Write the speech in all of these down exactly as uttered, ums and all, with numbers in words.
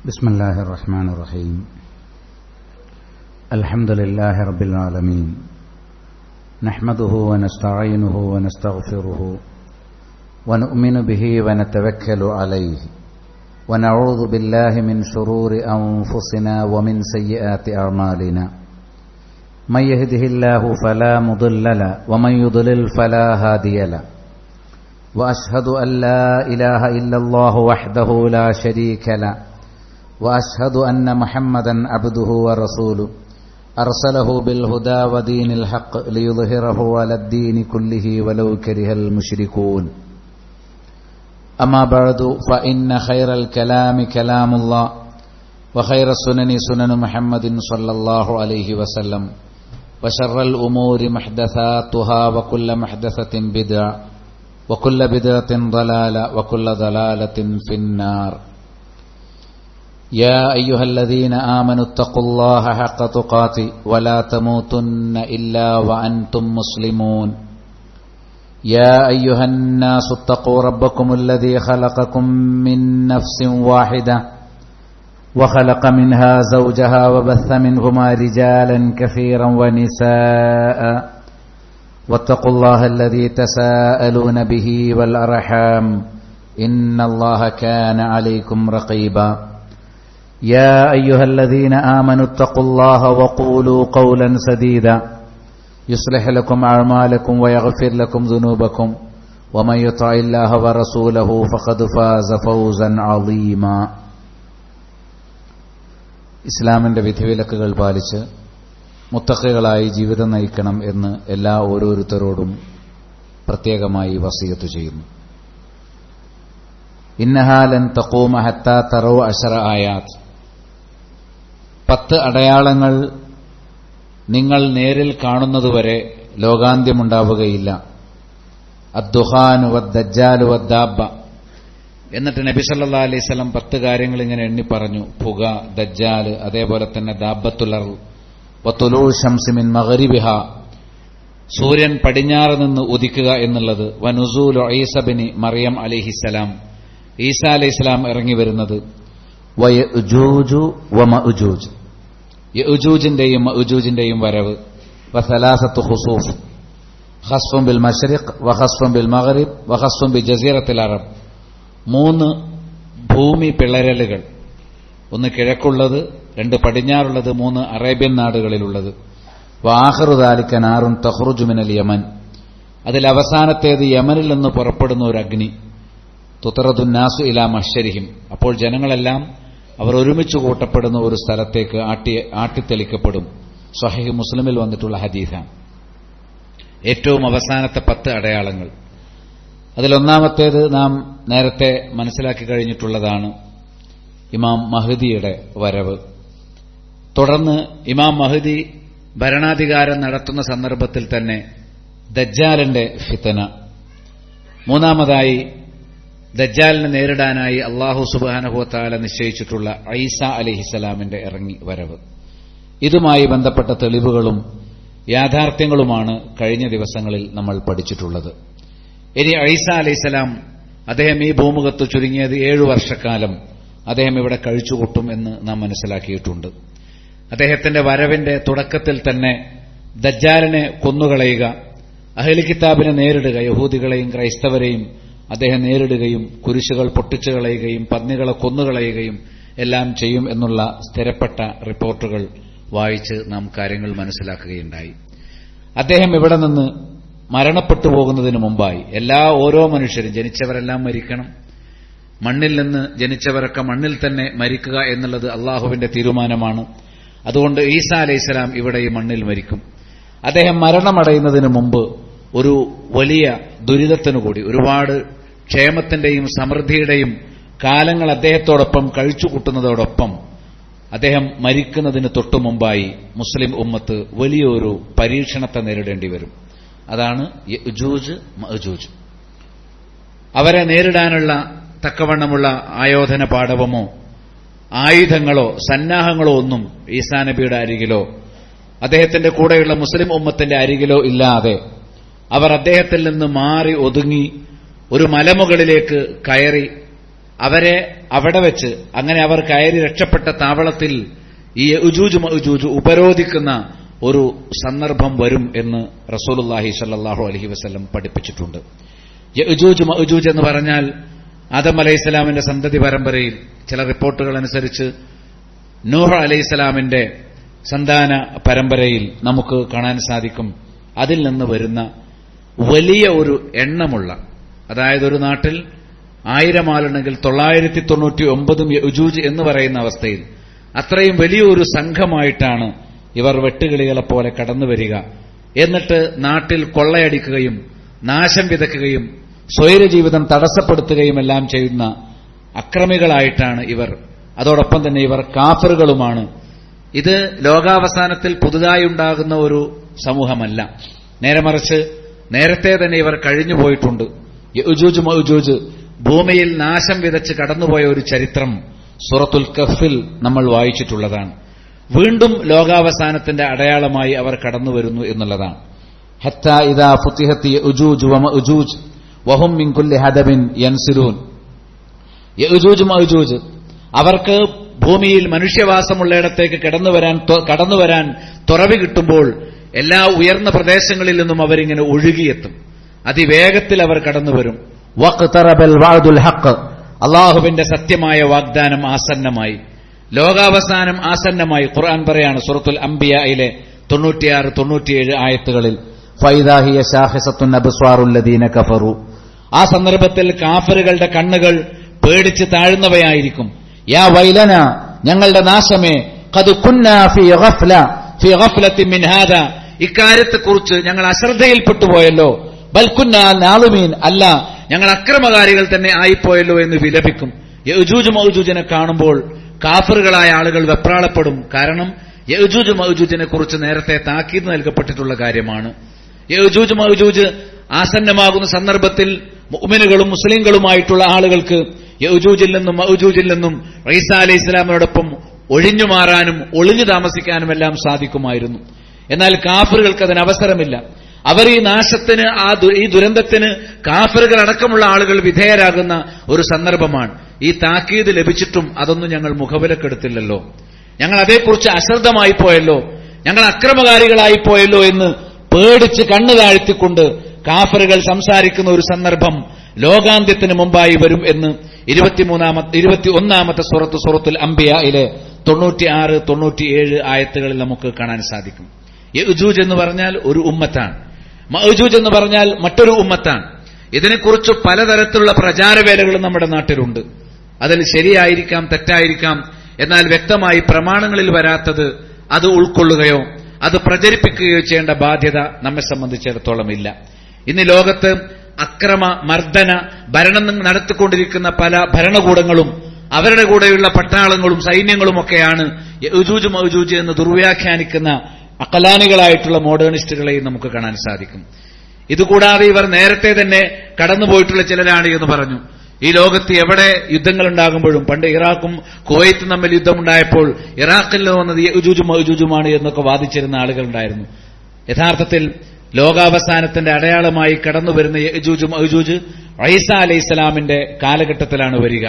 بسم الله الرحمن الرحيم. الحمد لله رب العالمين، نحمده ونستعينه ونستغفره ونؤمن به ونتوكل عليه ونعوذ بالله من شرور أنفسنا ومن سيئات أعمالنا. من يهده الله فلا مضل له ومن يضلل فلا هادي له، وأشهد أن لا إله إلا الله وحده لا شريك له، وأشهد أن محمدا عبده ورسوله أرسله بالهدى ودين الحق ليظهره على الدين كله ولو كره المشركون. أما بعد، فإن خير الكلام كلام الله، وخير السنن سنن محمد صلى الله عليه وسلم، وشر الأمور محدثاتها، وكل محدثة بدعة، وكل بدعة ضلالة، وكل ضلالة في النار. يا أيها الذين آمنوا اتقوا الله حق تقاته ولا تموتن إلا وأنتم مسلمون. يا أيها الناس اتقوا ربكم الذي خلقكم من نفس واحدة وخلق منها زوجها وبث منهما رجالا كثيرا ونساء، واتقوا الله الذي تساءلون به والأرحام، إن الله كان عليكم رقيبا. يا أيها الذين آمنوا اتقوا الله وقولوا قولا سديدا يصلح لكم أعمالكم ويغفر لكم ذنوبكم، ومن يطع الله ورسوله فقد فاز فوزا عظيما. ഇസ്ലാമിന്റെ വിധിവിലക്കുകൾ പാലിച്ച് മുത്തഖികളായി ജീവിതം നയിക്കണം എന്ന് എല്ലാ ഓരോരുത്തരോടും പ്രത്യേകമായി വസിയത്ത് ചെയ്യുന്നു. ഇന്നഹാ ലൻ തഖൂമ ഹത്താ തറൗ അശറ ആയാത്ത്. പത്ത് അടയാളങ്ങൾ നിങ്ങൾ നേരിൽ കാണുന്നതുവരെ ലോകാന്ത്യമുണ്ടാവുകയില്ല. അദ്ദുഖാനു വദ്ദജ്ജാലു വദ്ദാബ്ബ. എന്നിട്ട് നബി സല്ലല്ലാഹു അലൈഹി വസല്ലം പത്ത് കാര്യങ്ങൾ ഇങ്ങനെ എണ്ണി പറഞ്ഞു. പുക, ദജ്ജാല്, അതേപോലെ തന്നെ ദാബ്ബത്തുൽ അർള്, വതുലൂ ശംസി മിൻ മഗ്രിബിഹ, സൂര്യൻ പടിഞ്ഞാറ് നിന്ന് ഉദിക്കുക എന്നുള്ളത്, വനുസൂലു ഈസ ബിനി മറിയം അലൈഹിസ്സലാം, ഈസാ അലൈഹിസ്സലാം ഇറങ്ങി വരുന്നത്, വയഅജൂജു വമഅജൂജ്, യഅജൂജിന്റെയും മഅജൂജിന്റെയും വരവ്, വസലാസത്തു ഖുസൂഫ്, ഖസ്ഫുൻ ബിൽ മശ്രിഖ് വഖസ്ഫുൻ ബിൽ മഗ്രിബ് വഖസ്ഫുൻ ബി ജസീറത്തിൽ അറബ്, മൂന്ന് ഭൂമി പിളരലുകൾ, ഒന്ന് കിഴക്കുള്ളത്, രണ്ട് പടിഞ്ഞാറുള്ളത്, മൂന്ന് അറേബ്യൻ നാടുകളിലുള്ളത്. വആഖിറു ദാലിക നാറുൻ തഖ്റുജു മിനൽ യമൻ, അതിൽ അവസാനത്തേത് യമനിൽ നിന്ന് പുറപ്പെടുന്ന ഒരു അഗ്നി. തുതറദുന്നാസു ഇലാ മഹ്ശരിഹിം, അപ്പോൾ ജനങ്ങളെല്ലാം അവർ ഒരുമിച്ച് കൂട്ടപ്പെടുന്ന ഒരു സ്ഥലത്തേക്ക് ആട്ടി ആട്ടിത്തെളിക്കപ്പെടും. സ്വഹീഹ് മുസ്ലിമിൽ വന്നിട്ടുള്ള ഹദീസാണ്. ഏറ്റവും അവസാനത്തെ പത്ത് അടയാളങ്ങൾ, അതിലൊന്നാമത്തേത് നാം നേരത്തെ മനസ്സിലാക്കി കഴിഞ്ഞിട്ടുള്ളതാണ്, ഇമാം മഹ്ദിയുടെ വരവ്. തുടർന്ന് ഇമാം മഹ്ദി ഭരണാധികാരം നടത്തുന്ന സന്ദർഭത്തിൽ തന്നെ ദജ്ജാലിന്റെ ഫിത്ന. മൂന്നാമതായി ദജ്ജാലിനെ നേരിടാനായി അല്ലാഹു സുബ്ഹാനഹു വ തആല നിശ്ചയിച്ചിട്ടുള്ള ഈസാ അലൈഹിസ്സലാമിന്റെ ഇറങ്ങി വരവ്. ഇതുമായി ബന്ധപ്പെട്ട തെളിവുകളും യാഥാർത്ഥ്യങ്ങളുമാണ് കഴിഞ്ഞ ദിവസങ്ങളിൽ നമ്മൾ പഠിച്ചിട്ടുള്ളത്. ഇനി ഈസാ അലൈഹിസ്സലാം അദ്ദേഹം ഈ ഭൂമുഖത്ത് ചുരുങ്ങിയത് ഏഴു വർഷക്കാലം അദ്ദേഹം ഇവിടെ കഴിച്ചുകൂട്ടും എന്ന് നാം മനസ്സിലാക്കിയിട്ടുണ്ട്. അദ്ദേഹത്തിന്റെ വരവിന്റെ തുടക്കത്തിൽ തന്നെ ദജ്ജാലിനെ കൊന്നുകളയുക, അഹ്ലി കിതാബിനെ നേരിടുക, യഹൂദികളെയും ക്രൈസ്തവരെയും അദ്ദേഹം നേരിടുകയും കുരിശുകൾ പൊട്ടിച്ചു കളയുകയും പന്നികളെ കൊന്നുകളയുകയും എല്ലാം ചെയ്യും എന്നുള്ള സ്ഥിരപ്പെട്ട റിപ്പോർട്ടുകൾ വായിച്ച് നാം കാര്യങ്ങൾ മനസ്സിലാക്കുകയുണ്ടായി. അദ്ദേഹം ഇവിടെ നിന്ന് മരണപ്പെട്ടു പോകുന്നതിന് മുമ്പായി എല്ലാ ഓരോ മനുഷ്യരും, ജനിച്ചവരെല്ലാം മരിക്കണം, മണ്ണിൽ നിന്ന് ജനിച്ചവരൊക്കെ മണ്ണിൽ തന്നെ മരിക്കുക എന്നുള്ളത് അള്ളാഹുവിന്റെ തീരുമാനമാണ്. അതുകൊണ്ട് ഈസാ അലൈഹിസ്സലാം ഇവിടെ ഈ മണ്ണിൽ മരിക്കും. അദ്ദേഹം മരണമടയുന്നതിന് മുമ്പ് ഒരു വലിയ ദുരിതത്തിനു കൂടി, ഒരുപാട് ക്ഷേമത്തിന്റെയും സമൃദ്ധിയുടെയും കാലങ്ങൾ അദ്ദേഹത്തോടൊപ്പം കഴിച്ചുകൂട്ടുന്നതോടൊപ്പം അദ്ദേഹം മരിക്കുന്നതിന് തൊട്ടു മുമ്പായി മുസ്ലിം ഉമ്മത്ത് വലിയൊരു പരീക്ഷണത്തെ നേരിടേണ്ടി വരും. അതാണ് യഅജൂജ് മഅജൂജ്. അവരെ നേരിടാനുള്ള തക്കവണ്ണമുള്ള ആയോധന പാടവമോ ആയുധങ്ങളോ സന്നാഹങ്ങളോ ഒന്നും ഈസാ നബിയുടെ അരികിലോ അദ്ദേഹത്തിന്റെ കൂടെയുള്ള മുസ്ലിം ഉമ്മത്തിന്റെ അരികിലോ ഇല്ലാതെ അവർ അദ്ദേഹത്തിൽ നിന്ന് മാറി ഒതുങ്ങി ഒരു മലമുകളിലേക്ക് കയറി അവരെ അവിടെ വെച്ച് അങ്ങനെ അവർ കയറി രക്ഷപ്പെട്ട താവളത്തിൽ ഈ യഅ്ജൂജ് മഅ്ജൂജ് ഉപരോധിക്കുന്ന ഒരു സന്ദർഭം വരും എന്ന് റസൂലുള്ളാഹി സ്വല്ലല്ലാഹു അലൈഹി വസല്ലം പഠിപ്പിച്ചിട്ടുണ്ട്. യഅ്ജൂജ് മഅ്ജൂജ് എന്ന് പറഞ്ഞാൽ ആദം അലൈഹിസ്സലാമിന്റെ സന്തതി പരമ്പരയിൽ ചില റിപ്പോർട്ടുകൾ അനുസരിച്ച് നൂഹ് അലൈഹിസ്സലാമിന്റെ സന്താന പരമ്പരയിൽ നമുക്ക് കാണാൻ സാധിക്കും. അതിൽ നിന്ന് വരുന്ന വലിയ ഒരു എണ്ണമുള്ള, അതായത് ഒരു നാട്ടിൽ ആയിരം ആളുണ്ടെങ്കിൽ തൊള്ളായിരത്തി തൊണ്ണൂറ്റി ഒമ്പതും യഅ്ജൂജ് എന്ന് പറയുന്ന അവസ്ഥയിൽ അത്രയും വലിയൊരു സംഘമായിട്ടാണ് ഇവർ വെട്ടുകിളികളെ പോലെ കടന്നുവരിക. എന്നിട്ട് നാട്ടിൽ കൊള്ളയടിക്കുകയും നാശം വിതയ്ക്കുകയും സ്വൈരജീവിതം തടസ്സപ്പെടുത്തുകയും എല്ലാം ചെയ്യുന്ന അക്രമികളായിട്ടാണ് ഇവർ. അതോടൊപ്പം തന്നെ ഇവർ കാഫിറുകളുമാണ്. ഇത് ലോകാവസാനത്തിൽ പുതുതായി ഉണ്ടാകുന്ന ഒരു സമൂഹമല്ല, നേരെ മറിച്ച് നേരത്തെ തന്നെ ഇവർ കഴിഞ്ഞുപോയിട്ടുണ്ട്. യഅ്ജൂജ് മഅ്ജൂജ് ഭൂമിയിൽ നാശം വിതച്ച് കടന്നുപോയ ഒരു ചരിത്രം സൂറത്തുൽ കഹ്ഫിൽ നമ്മൾ വായിച്ചിട്ടുള്ളതാണ്. വീണ്ടും ലോകാവസാനത്തിന്റെ അടയാളമായി അവർ കടന്നുവരുന്നു എന്നുള്ളതാണ്. ഹത്താ ഇദാ ഫുതിഹത് യഅ്ജൂജ് വമഅ്ജൂജ് വഹും മിൻ കുല്ലി ഹദബിൻ യൻസിലൂൻ. യഅ്ജൂജ് മഅ്ജൂജ് അവർക്ക് ഭൂമിയിൽ മനുഷ്യവാസമുള്ളയിടത്തേക്ക് കടന്നുവരാൻ കടന്നുവരാൻ തുറവി കിട്ടുമ്പോൾ എല്ലാ ഉയർന്ന പ്രദേശങ്ങളിൽ നിന്നും അവരിങ്ങനെ ഒഴുകിയെത്തും. അതിവേഗത്തിൽ അവർ കടന്നുവരും. വഖ്തറബൽ വഅദുൽ ഹഖ്, അല്ലാഹുവിന്റെ സത്യമായ വാഗ്ദാനം ആസന്നമായി, ലോകാവസാനം ആസന്നമായി. ഖുർആൻ പറയാണ് സൂറത്തുൽ അംബിയായിലെ തൊണ്ണൂറ്റിയാറ് തൊണ്ണൂറ്റിയേഴ് ആയത്തുകളിൽ, ഫൈദാ ഹിയ ശാഖിസത്തുൻ അബ്സ്വാറുൽ ലദീന കഫറു, ആ സന്ദർഭത്തിൽ കാഫിറുകളുടെ കണ്ണുകൾ പേടിച്ച് താഴുന്നവയായിരിക്കും. യാ വൈലന, ഞങ്ങളുടെ നാശമേ, ഖദ് കുന്നാ ഫീ ഗഫ്ല ഫീ ഗഫ്ലത്തിൻ മിൻ ഹാദാ, ഇക്കാര്യത്തെക്കുറിച്ച് ഞങ്ങൾ അശ്രദ്ധയിൽപ്പെട്ടുപോയല്ലോ. ബൽ കുന്നാ നാളിമീൻ, അല്ല ഞങ്ങൾ അക്രമകാരികൾ തന്നെ ആയിപ്പോയല്ലോ എന്ന് വിലപിക്കും. യഅ്ജൂജ് മഅ്ജൂജിനെ കാണുമ്പോൾ കാഫിറുകളായ ആളുകൾ വെപ്രാളപ്പെടും. കാരണം യഅ്ജൂജ് മഅ്ജൂജിനെ കുറിച്ച് നേരത്തെ താക്കീത് നൽകപ്പെട്ടിട്ടുള്ള കാര്യമാണ്. യഅ്ജൂജ് മഅ്ജൂജ് ആസന്നമാകുന്ന സന്ദർഭത്തിൽ മുഅ്മിനുകളും മുസ്ലിങ്ങളുമായിട്ടുള്ള ആളുകൾക്ക് യഅ്ജൂജിൽ നിന്നും മഅ്ജൂജിൽ നിന്നും ഈസാ അലൈഹി ഇസ്ലാമിനോടൊപ്പം ഒഴിഞ്ഞു മാറാനും ഒളിഞ്ഞു താമസിക്കാനും എല്ലാം സാധിക്കുമായിരുന്നു. എന്നാൽ കാഫിറുകൾക്ക് അതിന് അവസരമില്ല. അവർ ഈ നാശത്തിന്, ആ ഈ ദുരന്തത്തിന് കാഫിറുകൾ അടക്കമുള്ള ആളുകൾ വിധേയരാകുന്ന ഒരു സന്ദർഭമാണ്. ഈ താക്കീത് ലഭിച്ചിട്ടും അതൊന്നും ഞങ്ങൾ മുഖവിലക്കെടുത്തില്ലല്ലോ, ഞങ്ങൾ അതേക്കുറിച്ച് അശ്രദ്ധമായി പോയല്ലോ, ഞങ്ങൾ അക്രമകാരികളായി പോയല്ലോ എന്ന് പേടിച്ച് കണ്ണു താഴ്ത്തിക്കൊണ്ട് കാഫിറുകൾ സംസാരിക്കുന്ന ഒരു സന്ദർഭം ലോകാന്ത്യത്തിന് മുമ്പായി വരും എന്ന് ഇരുപത്തിമൂന്നാമത്തെ ഇരുപത്തി ഒന്നാമത്തെ സൂറത്ത് സൂറത്തുൽ അംബിയായിലെ തൊണ്ണൂറ്റിയാറ് തൊണ്ണൂറ്റിയേഴ് ആയത്തുകളിൽ നമുക്ക് കാണാൻ സാധിക്കും. യഅ്ജൂജ് എന്ന് പറഞ്ഞാൽ ഒരു ഉമ്മത്താണ്, മഅ്ജൂജ് എന്ന് പറഞ്ഞാൽ മറ്റൊരു ഉമ്മത്താണ്. ഇതിനെക്കുറിച്ച് പലതരത്തിലുള്ള പ്രചാരവേലകളും നമ്മുടെ നാട്ടിലുണ്ട്. അതിൽ ശരിയായിരിക്കാം, തെറ്റായിരിക്കാം, എന്നാൽ വ്യക്തമായി പ്രമാണങ്ങളിൽ വരാത്തത് അത് ഉൾക്കൊള്ളുകയോ അത് പ്രചരിപ്പിക്കുകയോ ചെയ്യേണ്ട ബാധ്യത നമ്മെ സംബന്ധിച്ചിടത്തോളം ഇല്ല. ഇന്ന് ലോകത്ത് അക്രമ മർദ്ദന ഭരണം നടത്തിക്കൊണ്ടിരിക്കുന്ന പല ഭരണകൂടങ്ങളും അവരുടെ കൂടെയുള്ള പട്ടാളങ്ങളും സൈന്യങ്ങളുമൊക്കെയാണ് യഅ്ജൂജ് മഅ്ജൂജ് എന്ന് ദുർവ്യാഖ്യാനിക്കുന്ന അഖലാനികളായിട്ടുള്ള മോഡേണിസ്റ്റുകളെയും നമുക്ക് കാണാൻ സാധിക്കും. ഇതുകൂടാതെ ഇവർ നേരത്തെ തന്നെ കടന്നുപോയിട്ടുള്ള ചിലരാണ് എന്ന് പറഞ്ഞു. ഈ ലോകത്ത് എവിടെ യുദ്ധങ്ങൾ ഉണ്ടാകുമ്പോഴും, പണ്ട് ഇറാഖും കുവൈത്തും തമ്മിൽ യുദ്ധമുണ്ടായപ്പോൾ ഇറാഖിൽ വന്നത് യഅ്ജൂജും മഅ്ജൂജുമാണ് എന്നൊക്കെ വാദിച്ചിരുന്ന ആളുകളുണ്ടായിരുന്നു. യഥാർത്ഥത്തിൽ ലോകാവസാനത്തിന്റെ അടയാളമായി കടന്നുവരുന്ന യഅ്ജൂജ് മഅ്ജൂജ് ഈസാ അലൈഹിസ്സലാമിന്റെ കാലഘട്ടത്തിലാണ് വരിക.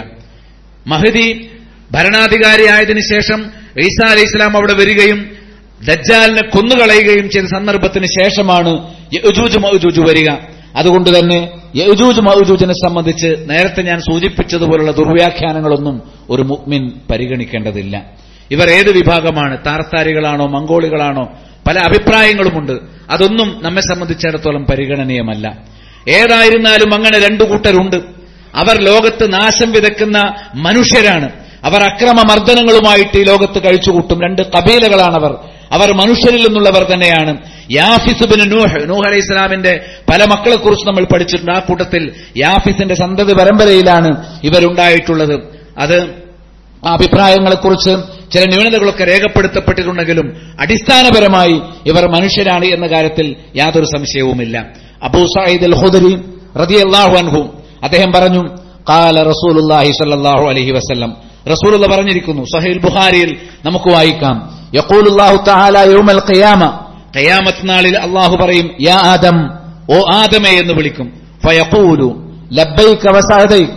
മഹ്ദി ഭരണാധികാരിയായതിനു ശേഷം ഈസാ അലൈഹിസ്സലാം അവിടെ വരികയും ദജ്ജാലിനെ കൊന്നുകളയുകയും ചെയ്ത സന്ദർഭത്തിന് ശേഷമാണ് യഅ്ജൂജ് മഅ്ജൂജ് വരിക. അതുകൊണ്ട് തന്നെ യഅ്ജൂജ് മഅ്ജൂജിനെ സംബന്ധിച്ച് നേരത്തെ ഞാൻ സൂചിപ്പിച്ചതുപോലുള്ള ദുർവ്യാഖ്യാനങ്ങളൊന്നും ഒരു മുഅ്മിൻ പരിഗണിക്കേണ്ടതില്ല. ഇവർ ഏത് വിഭാഗമാണ്, താർത്താരികളാണോ മംഗോളികളാണോ, പല അഭിപ്രായങ്ങളുമുണ്ട്. അതൊന്നും നമ്മെ സംബന്ധിച്ചിടത്തോളം പരിഗണനീയമല്ല. ഏതായിരുന്നാലും അങ്ങനെ രണ്ടു കൂട്ടരുണ്ട്. അവർ ലോകത്ത് നാശം വിതയ്ക്കുന്ന മനുഷ്യരാണ്. അവർ അക്രമമർദ്ദനങ്ങളുമായിട്ട് ഈ ലോകത്ത് കഴിച്ചുകൂട്ടും. രണ്ട് കബീലകളാണവർ. അവർ മനുഷ്യരിൽ നിന്നുള്ളവർ തന്നെയാണ്. യാഫിസ് ബിൻ നൂഹ്, നൂഹ് അലൈഹി ഇസ്ലാമിന്റെ പല മക്കളെക്കുറിച്ച് നമ്മൾ പഠിച്ചിട്ടുണ്ട്. ആ കൂട്ടത്തിൽ യാഫിസിന്റെ സന്തതി പരമ്പരയിലാണ് ഇവരുണ്ടായിട്ടുള്ളത്. അത് ആ അഭിപ്രായങ്ങളെക്കുറിച്ച് ചില ന്യൂനതകളൊക്കെ രേഖപ്പെടുത്തപ്പെട്ടിട്ടുണ്ടെങ്കിലും അടിസ്ഥാനപരമായി ഇവർ മനുഷ്യരാണ് എന്ന കാര്യത്തിൽ യാതൊരു സംശയവുമില്ല. അബൂ സഈദ് അൽ ഖുദരി റളിയല്ലാഹു അൻഹു അദ്ദേഹം പറഞ്ഞു, ഖാല റസൂലുള്ളാഹി സ്വല്ലല്ലാഹു അലൈഹി വസല്ലം, റസൂലുള്ള പറഞ്ഞിരിക്കുന്നു. സ്വഹീഹ് ബുഖാരിയിൽ നമുക്ക് വായിക്കാം, യഖൂലുല്ലാഹു തആല യൗമൽ ഖിയാമ, ഖിയാമത്ത് നാളിൽ അല്ലാഹു പറയും, യാ ആദം, ഓ ആദമേ എന്ന് വിളിക്കും. ഫയഖൂലു ലബ്ബൈക വസഅദൈക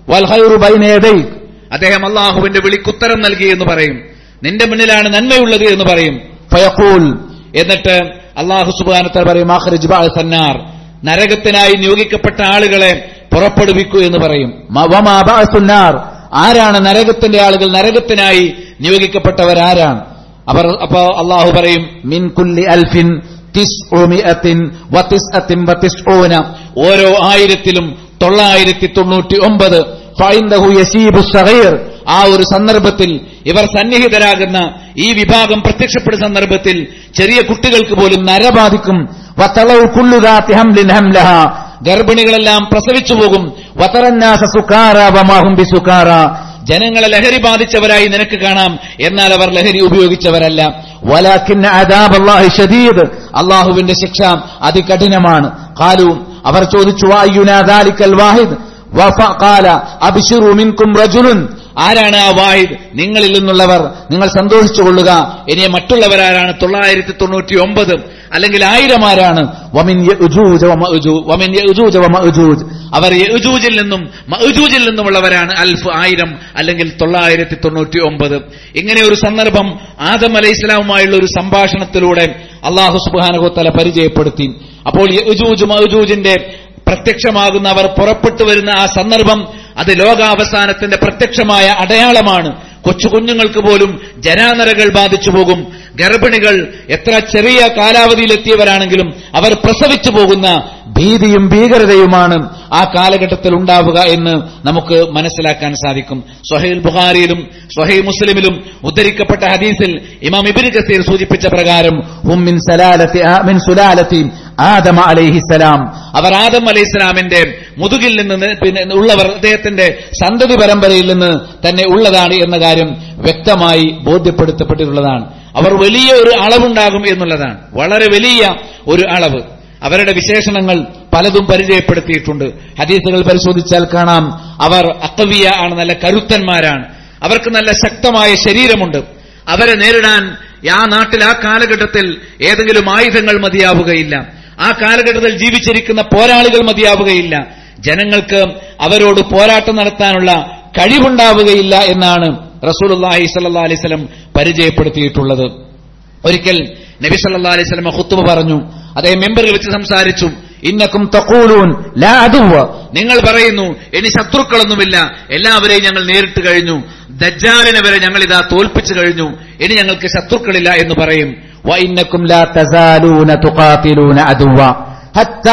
വൽ ഖൈറു ബൈന യദൈക്, അദ്ദേഹം അല്ലാഹുവിന്റെ വിളിക്കുത്തരം നൽകി എന്ന് പറയും. നിന്റെ മുന്നിലാണ് നന്മയുള്ളത് എന്ന് പറയും. ഫയഖൂൽ, എന്നിട്ട് അല്ലാഹു സുബ്ഹാനഹു വ തആല പറയും അഖ്രിജ് ബഅസന്നാർ, നരകത്തിനായി നിയോഗിക്കപ്പെട്ട ആളുകളെ പുറപ്പെടുവിക്കൂ എന്ന് പറയും. വമാ ബഅസുന്നാർ, ആരാണ് നരകത്തിന്റെ ആളുകൾ? നരകത്തിനായി നിയോഗിക്കപ്പെട്ടവരാരാണ്? അവർ അപ്പോ അല്ലാഹു പറയും മിൻ കുല്ലി അൽഫിൻ തിസ്ഉമിഅത്തിൻ വതിസ്അത്തിൻ വതിസ്ഊന, ഓരോ ആയിരത്തിലും തൊള്ളായിരത്തി തൊണ്ണൂറ്റി ഒമ്പത്. ഫഇൻദഹു യസീബു സഗീർ, ആ ഒരു സന്ദർഭത്തിൽ ഇവർ സന്നിഹിതരാകുന്ന ഈ വിഭാഗം പ്രത്യക്ഷപ്പെടുന്ന സന്ദർഭത്തിൽ ചെറിയ കുട്ടികൾക്ക് പോലും നരബാധിക്കും. വതലൗ കുല്ലു ദാതി ഹംലിൻ ഹംലഹ, ഗർഭിണികളെല്ലാം പ്രസവിച്ചു പോകും. വതറന്നാസ സുകാര വമാഹും ബിസുകാര, ജനങ്ങളെ ലഹരി ബാധിച്ചവരായി നിനക്ക് കാണാം, എന്നാൽ അവർ ലഹരി ഉപയോഗിച്ചവരല്ല. വലാകിന്ന അദാബല്ലാഹി ശദീദ്, അല്ലാഹുവിന്റെ ശിക്ഷ അതികഠിനമാണ്. ഖാലു, അവർ ചോദിച്ചു അയ്യുനാ ദാലികൽ വാഹിദ് വഫഖാല അബ്ശിറു മിൻകും റജുലുൻ, ആരാണ് ആ വാഹിദ്? നിങ്ങളിൽ നിന്നുള്ളവർ, നിങ്ങൾ സന്തോഷിച്ചുകൊള്ളുക. ഇനി മറ്റുള്ളവരാരാണ്? തൊള്ളായിരത്തി തൊണ്ണൂറ്റി ഒമ്പത് അല്ലെങ്കിൽ ആയിരം ആരാണ്? വമിൻ യഅജൂജ വമഅജൂജ്, വമിൻ യഅജൂജ വമഅജൂജ്, അവർ യഅജൂജിൽ നിന്നും മഅജൂജിൽ നിന്നുമുള്ളവരാണ്. അൽഫ്, ആയിരം അല്ലെങ്കിൽ തൊള്ളായിരത്തി തൊണ്ണൂറ്റി ഒമ്പത്. ഇങ്ങനെ ഒരു സന്ദർഭം ആദം അലൈഹിസ്സലാമുമായുള്ള ഒരു സംഭാഷണത്തിലൂടെ അല്ലാഹു സുബ്ഹാനഹു വ തആല പരിചയപ്പെടുത്തി. അപ്പോൾ യഅജൂജ് മഅജൂജിന്റെ പ്രത്യക്ഷമാകുന്ന അവർ പുറപ്പെട്ടു വരുന്ന ആ സന്ദർഭം അത് ലോകാവസാനത്തിന്റെ പ്രത്യക്ഷമായ അടയാളമാണ്. കൊച്ചു കുഞ്ഞുങ്ങൾക്ക് പോലും ജരാനരകൾ ബാധിച്ചു പോകും. ഗർഭിണികൾ എത്ര ചെറിയ കാലാവധിയിലെത്തിയവരാണെങ്കിലും അവർ പ്രസവിച്ചു പോകുന്ന ഭീതിയും ഭീകരതയുമാണ് ആ കാലഘട്ടത്തിൽ ഉണ്ടാവുക എന്ന് നമുക്ക് മനസ്സിലാക്കാൻ സാധിക്കും. സ്വഹീഹ് ബുഖാരിയിലും സ്വഹീഹ് മുസ്ലിമിലും ഉദ്ധരിക്കപ്പെട്ട ഹദീസിൽ ഇമാം ഇബ്നു കസീർ സൂചിപ്പിച്ച പ്രകാരം ഹും മിൻ സലാലത്തി മിൻ സുലാലത്തി ആദം അലൈഹിസ്സലാം, അവർ ആദം അലൈഹിസ്സലാമിന്റെ മുതുകിൽ നിന്ന് പിന്നെ ഉള്ളവർ, അദ്ദേഹത്തിന്റെ സന്തതി പരമ്പരയിൽ നിന്ന് തന്നെ ഉള്ളതാണ് എന്ന കാര്യം വ്യക്തമായി ബോധ്യപ്പെടുത്തപ്പെട്ടിട്ടുള്ളതാണ്. അവർ വലിയ ഒരു അളവുണ്ടാകും എന്നുള്ളതാണ്, വളരെ വലിയ ഒരു അളവ്. അവരുടെ വിശേഷണങ്ങൾ പലതും പരിചയപ്പെടുത്തിയിട്ടുണ്ട്. ഹദീസുകൾ പരിശോധിച്ചാൽ കാണാം അവർ അഖവിയ ആണ്, നല്ല കരുത്തന്മാരാണ്, അവർക്ക് നല്ല ശക്തമായ ശരീരമുണ്ട്. അവരെ നേരിടാൻ ആ നാട്ടിൽ ആ കാലഘട്ടത്തിൽ ഏതെങ്കിലും ആയുധങ്ങൾ മതിയാവുകയില്ല. ആ കാലഘട്ടത്തിൽ ജീവിച്ചിരിക്കുന്ന പോരാളികൾ മതിയാവുകയില്ല. ജനങ്ങൾക്ക് അവരോട് പോരാട്ടം നടത്താനുള്ള കഴിവുണ്ടാവുകയില്ല എന്നാണ് റസൂലുള്ളാഹി സ്വല്ലല്ലാഹു അലൈഹി വസല്ലം പരിചയപ്പെടുത്തിയിട്ടുള്ളത്. ഒരിക്കൽ നബി സല്ലല്ലാഹു അലൈഹി വസല്ലം ഖുത്ബ പറഞ്ഞു. അദ്ദേഹം മെമ്പറിൽ വെച്ച് സംസാരിച്ചു. ഇന്നക്കും തഖൂലൂൻ ലാ അദുവ, നിങ്ങൾ പറയുന്നു ഇനി ശത്രുക്കളൊന്നുമില്ല, എല്ലാവരെയും ഞങ്ങൾ നേരിട്ട് കഴിഞ്ഞു, ദജ്ജാലിനെ വരെ ഞങ്ങൾ ഇതാ തോൽപ്പിച്ചു കഴിഞ്ഞു, ഇനി ഞങ്ങൾക്ക് ശത്രുക്കളില്ല എന്ന് പറയും. വ ഇന്നക്കും ലാ തസാലൂന തുഖാതിലൂന അദുവ ഹത്താ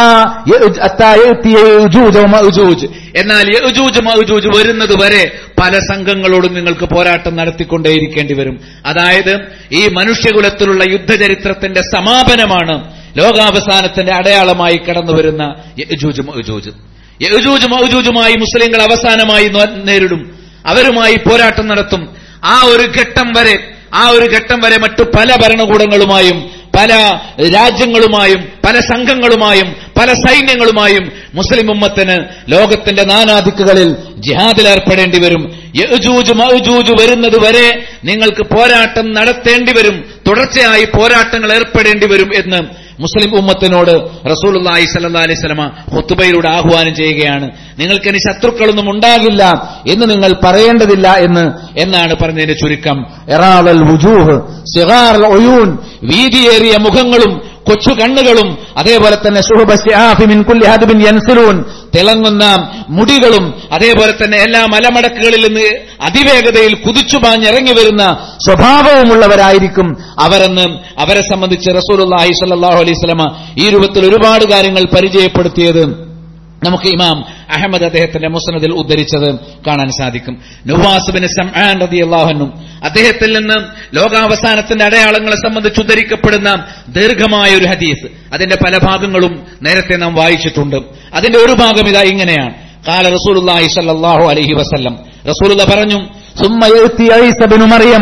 യഅതി യഅജൂജ് വമഅജൂജ്, എന്നാൽ യഅജൂജ് മഅജൂജ് വരുന്നത് വരെ പല സംഘങ്ങളോടും നിങ്ങൾക്ക് പോരാട്ടം നടത്തിക്കൊണ്ടേയിരിക്കേണ്ടി വരും. അതായത് ഈ മനുഷ്യകുലത്തിലുള്ള യുദ്ധചരിത്രത്തിന്റെ സമാപനമാണ്, ലോകാവസാനത്തിന്റെ അടയാളമായി കടന്നുവരുന്ന യഅജൂജ് മഅജൂജ്. യഅജൂജ് മഅജൂജുമായി മുസ്ലിങ്ങൾ അവസാനമായി നേരിടും, അവരുമായി പോരാട്ടം നടത്തും. ആ ഒരു ഘട്ടം വരെ ആ ഒരു ഘട്ടം വരെ മറ്റു പല ഭരണകൂടങ്ങളുമായും പല രാജ്യങ്ങളുമായും പല സംഘങ്ങളുമായും പല സൈന്യങ്ങളുമായും മുസ്ലിം ഉമ്മത്തിന് ലോകത്തിന്റെ നാനാദിക്കുകളിൽ ജിഹാദിൽ ഏർപ്പെടേണ്ടി വരും. യഅജൂജ് മഅജൂജ് വരുന്നത് വരെ നിങ്ങൾക്ക് പോരാട്ടം നടത്തേണ്ടി വരും, തുടർച്ചയായി പോരാട്ടങ്ങൾ ഏർപ്പെടേണ്ടി വരും എന്ന് മുസ്ലിം ഉമ്മത്തിനോട് റസൂലുള്ളാഹി സ്വല്ലല്ലാഹു അലൈഹി വസല്ലമ ഖുത്ബയിലൂടെ ആഹ്വാനം ചെയ്യുകയാണ്. നിങ്ങൾക്ക് ഇനി ശത്രുക്കളൊന്നും ഉണ്ടാകില്ല എന്ന് നിങ്ങൾ പറയേണ്ടതില്ല എന്ന് എന്നാണ് പറഞ്ഞതിന്റെ ചുരുക്കം. ഇറാലൽ വുജൂഹ് സിഗാറൽ ഉയൂൻ, വീതിയേറിയ മുഖങ്ങളും കൊച്ചു കണ്ണുകളും അതേപോലെ തന്നെ ശുഹബസ്യാഫി മിൻ കുല്ലി ഹദ്ബിൻ യൻസിലൂൻ, തിളങ്ങുന്ന മുടികളും അതേപോലെ തന്നെ എല്ലാ മലമടക്കുകളിൽ നിന്ന് അതിവേഗതയിൽ കുതിച്ചു പാഞ്ഞിറങ്ങി വരുന്ന സ്വഭാവവുമുള്ളവരായിരിക്കും അവരെന്ന് അവരെ സംബന്ധിച്ച് റസൂലുള്ളാഹി സ്വല്ലല്ലാഹു അലൈഹി വസല്ലമ ഈ രൂപത്തിൽ ഒരുപാട് കാര്യങ്ങൾ പരിചയപ്പെടുത്തിയത് നമുക്ക് ഇമാം അഹ്മദ് അദ്ദേഹത്തിന്റെ മുസ്നദിൽ ഉദ്ധരിച്ചത് കാണാൻ സാധിക്കും. നുവാസ് ബിൻ സംആൻ റളിയല്ലാഹു അൻഹു, അദ്ദേഹത്തിൽ നിന്ന് ലോകാവസാനത്തിന്റെ അടയാളങ്ങളെ സംബന്ധിച്ച് ഉദ്ധരിക്കപ്പെടുന്ന ദീർഘമായ ഒരു ഹദീസ്, അതിന്റെ പല ഭാഗങ്ങളും നേരത്തെ നാം വായിച്ചിട്ടുണ്ട്. അതിന്റെ ഒരു ഭാഗം ഇതാ ഇങ്ങനെയാണ്. ഖാല റസൂലുള്ളാഹി സ്വല്ലല്ലാഹു അലൈഹി വസല്ലം, റസൂലുള്ളാഹി പറഞ്ഞു, സുമ്മ യഅതി ഈസ ഇബ്നു മറിയം,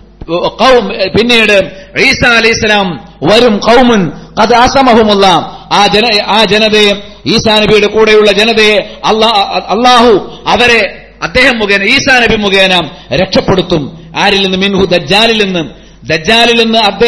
പിന്നീട് ഈസ അലൈഹിസ്സലാം വരും, ഖൗമുൻ ഖദ് അസമഹുമുല്ലാഹ്, ആ ജന ആ ജനതയെ, ഈസാ നബിയുടെ കൂടെയുള്ള ജനതയെ അല്ലാഹു അവരെ അദ്ദേഹം മുഖേന, ഈസാ നബി മുഖേന രക്ഷപ്പെടുത്തും. ആരിൽ നിന്ന്? മിൻഹു, ദജ്ജാലിൽ നിന്ന്. ദജ്ജാലിൽ നിന്ന് അദ്ദേഹം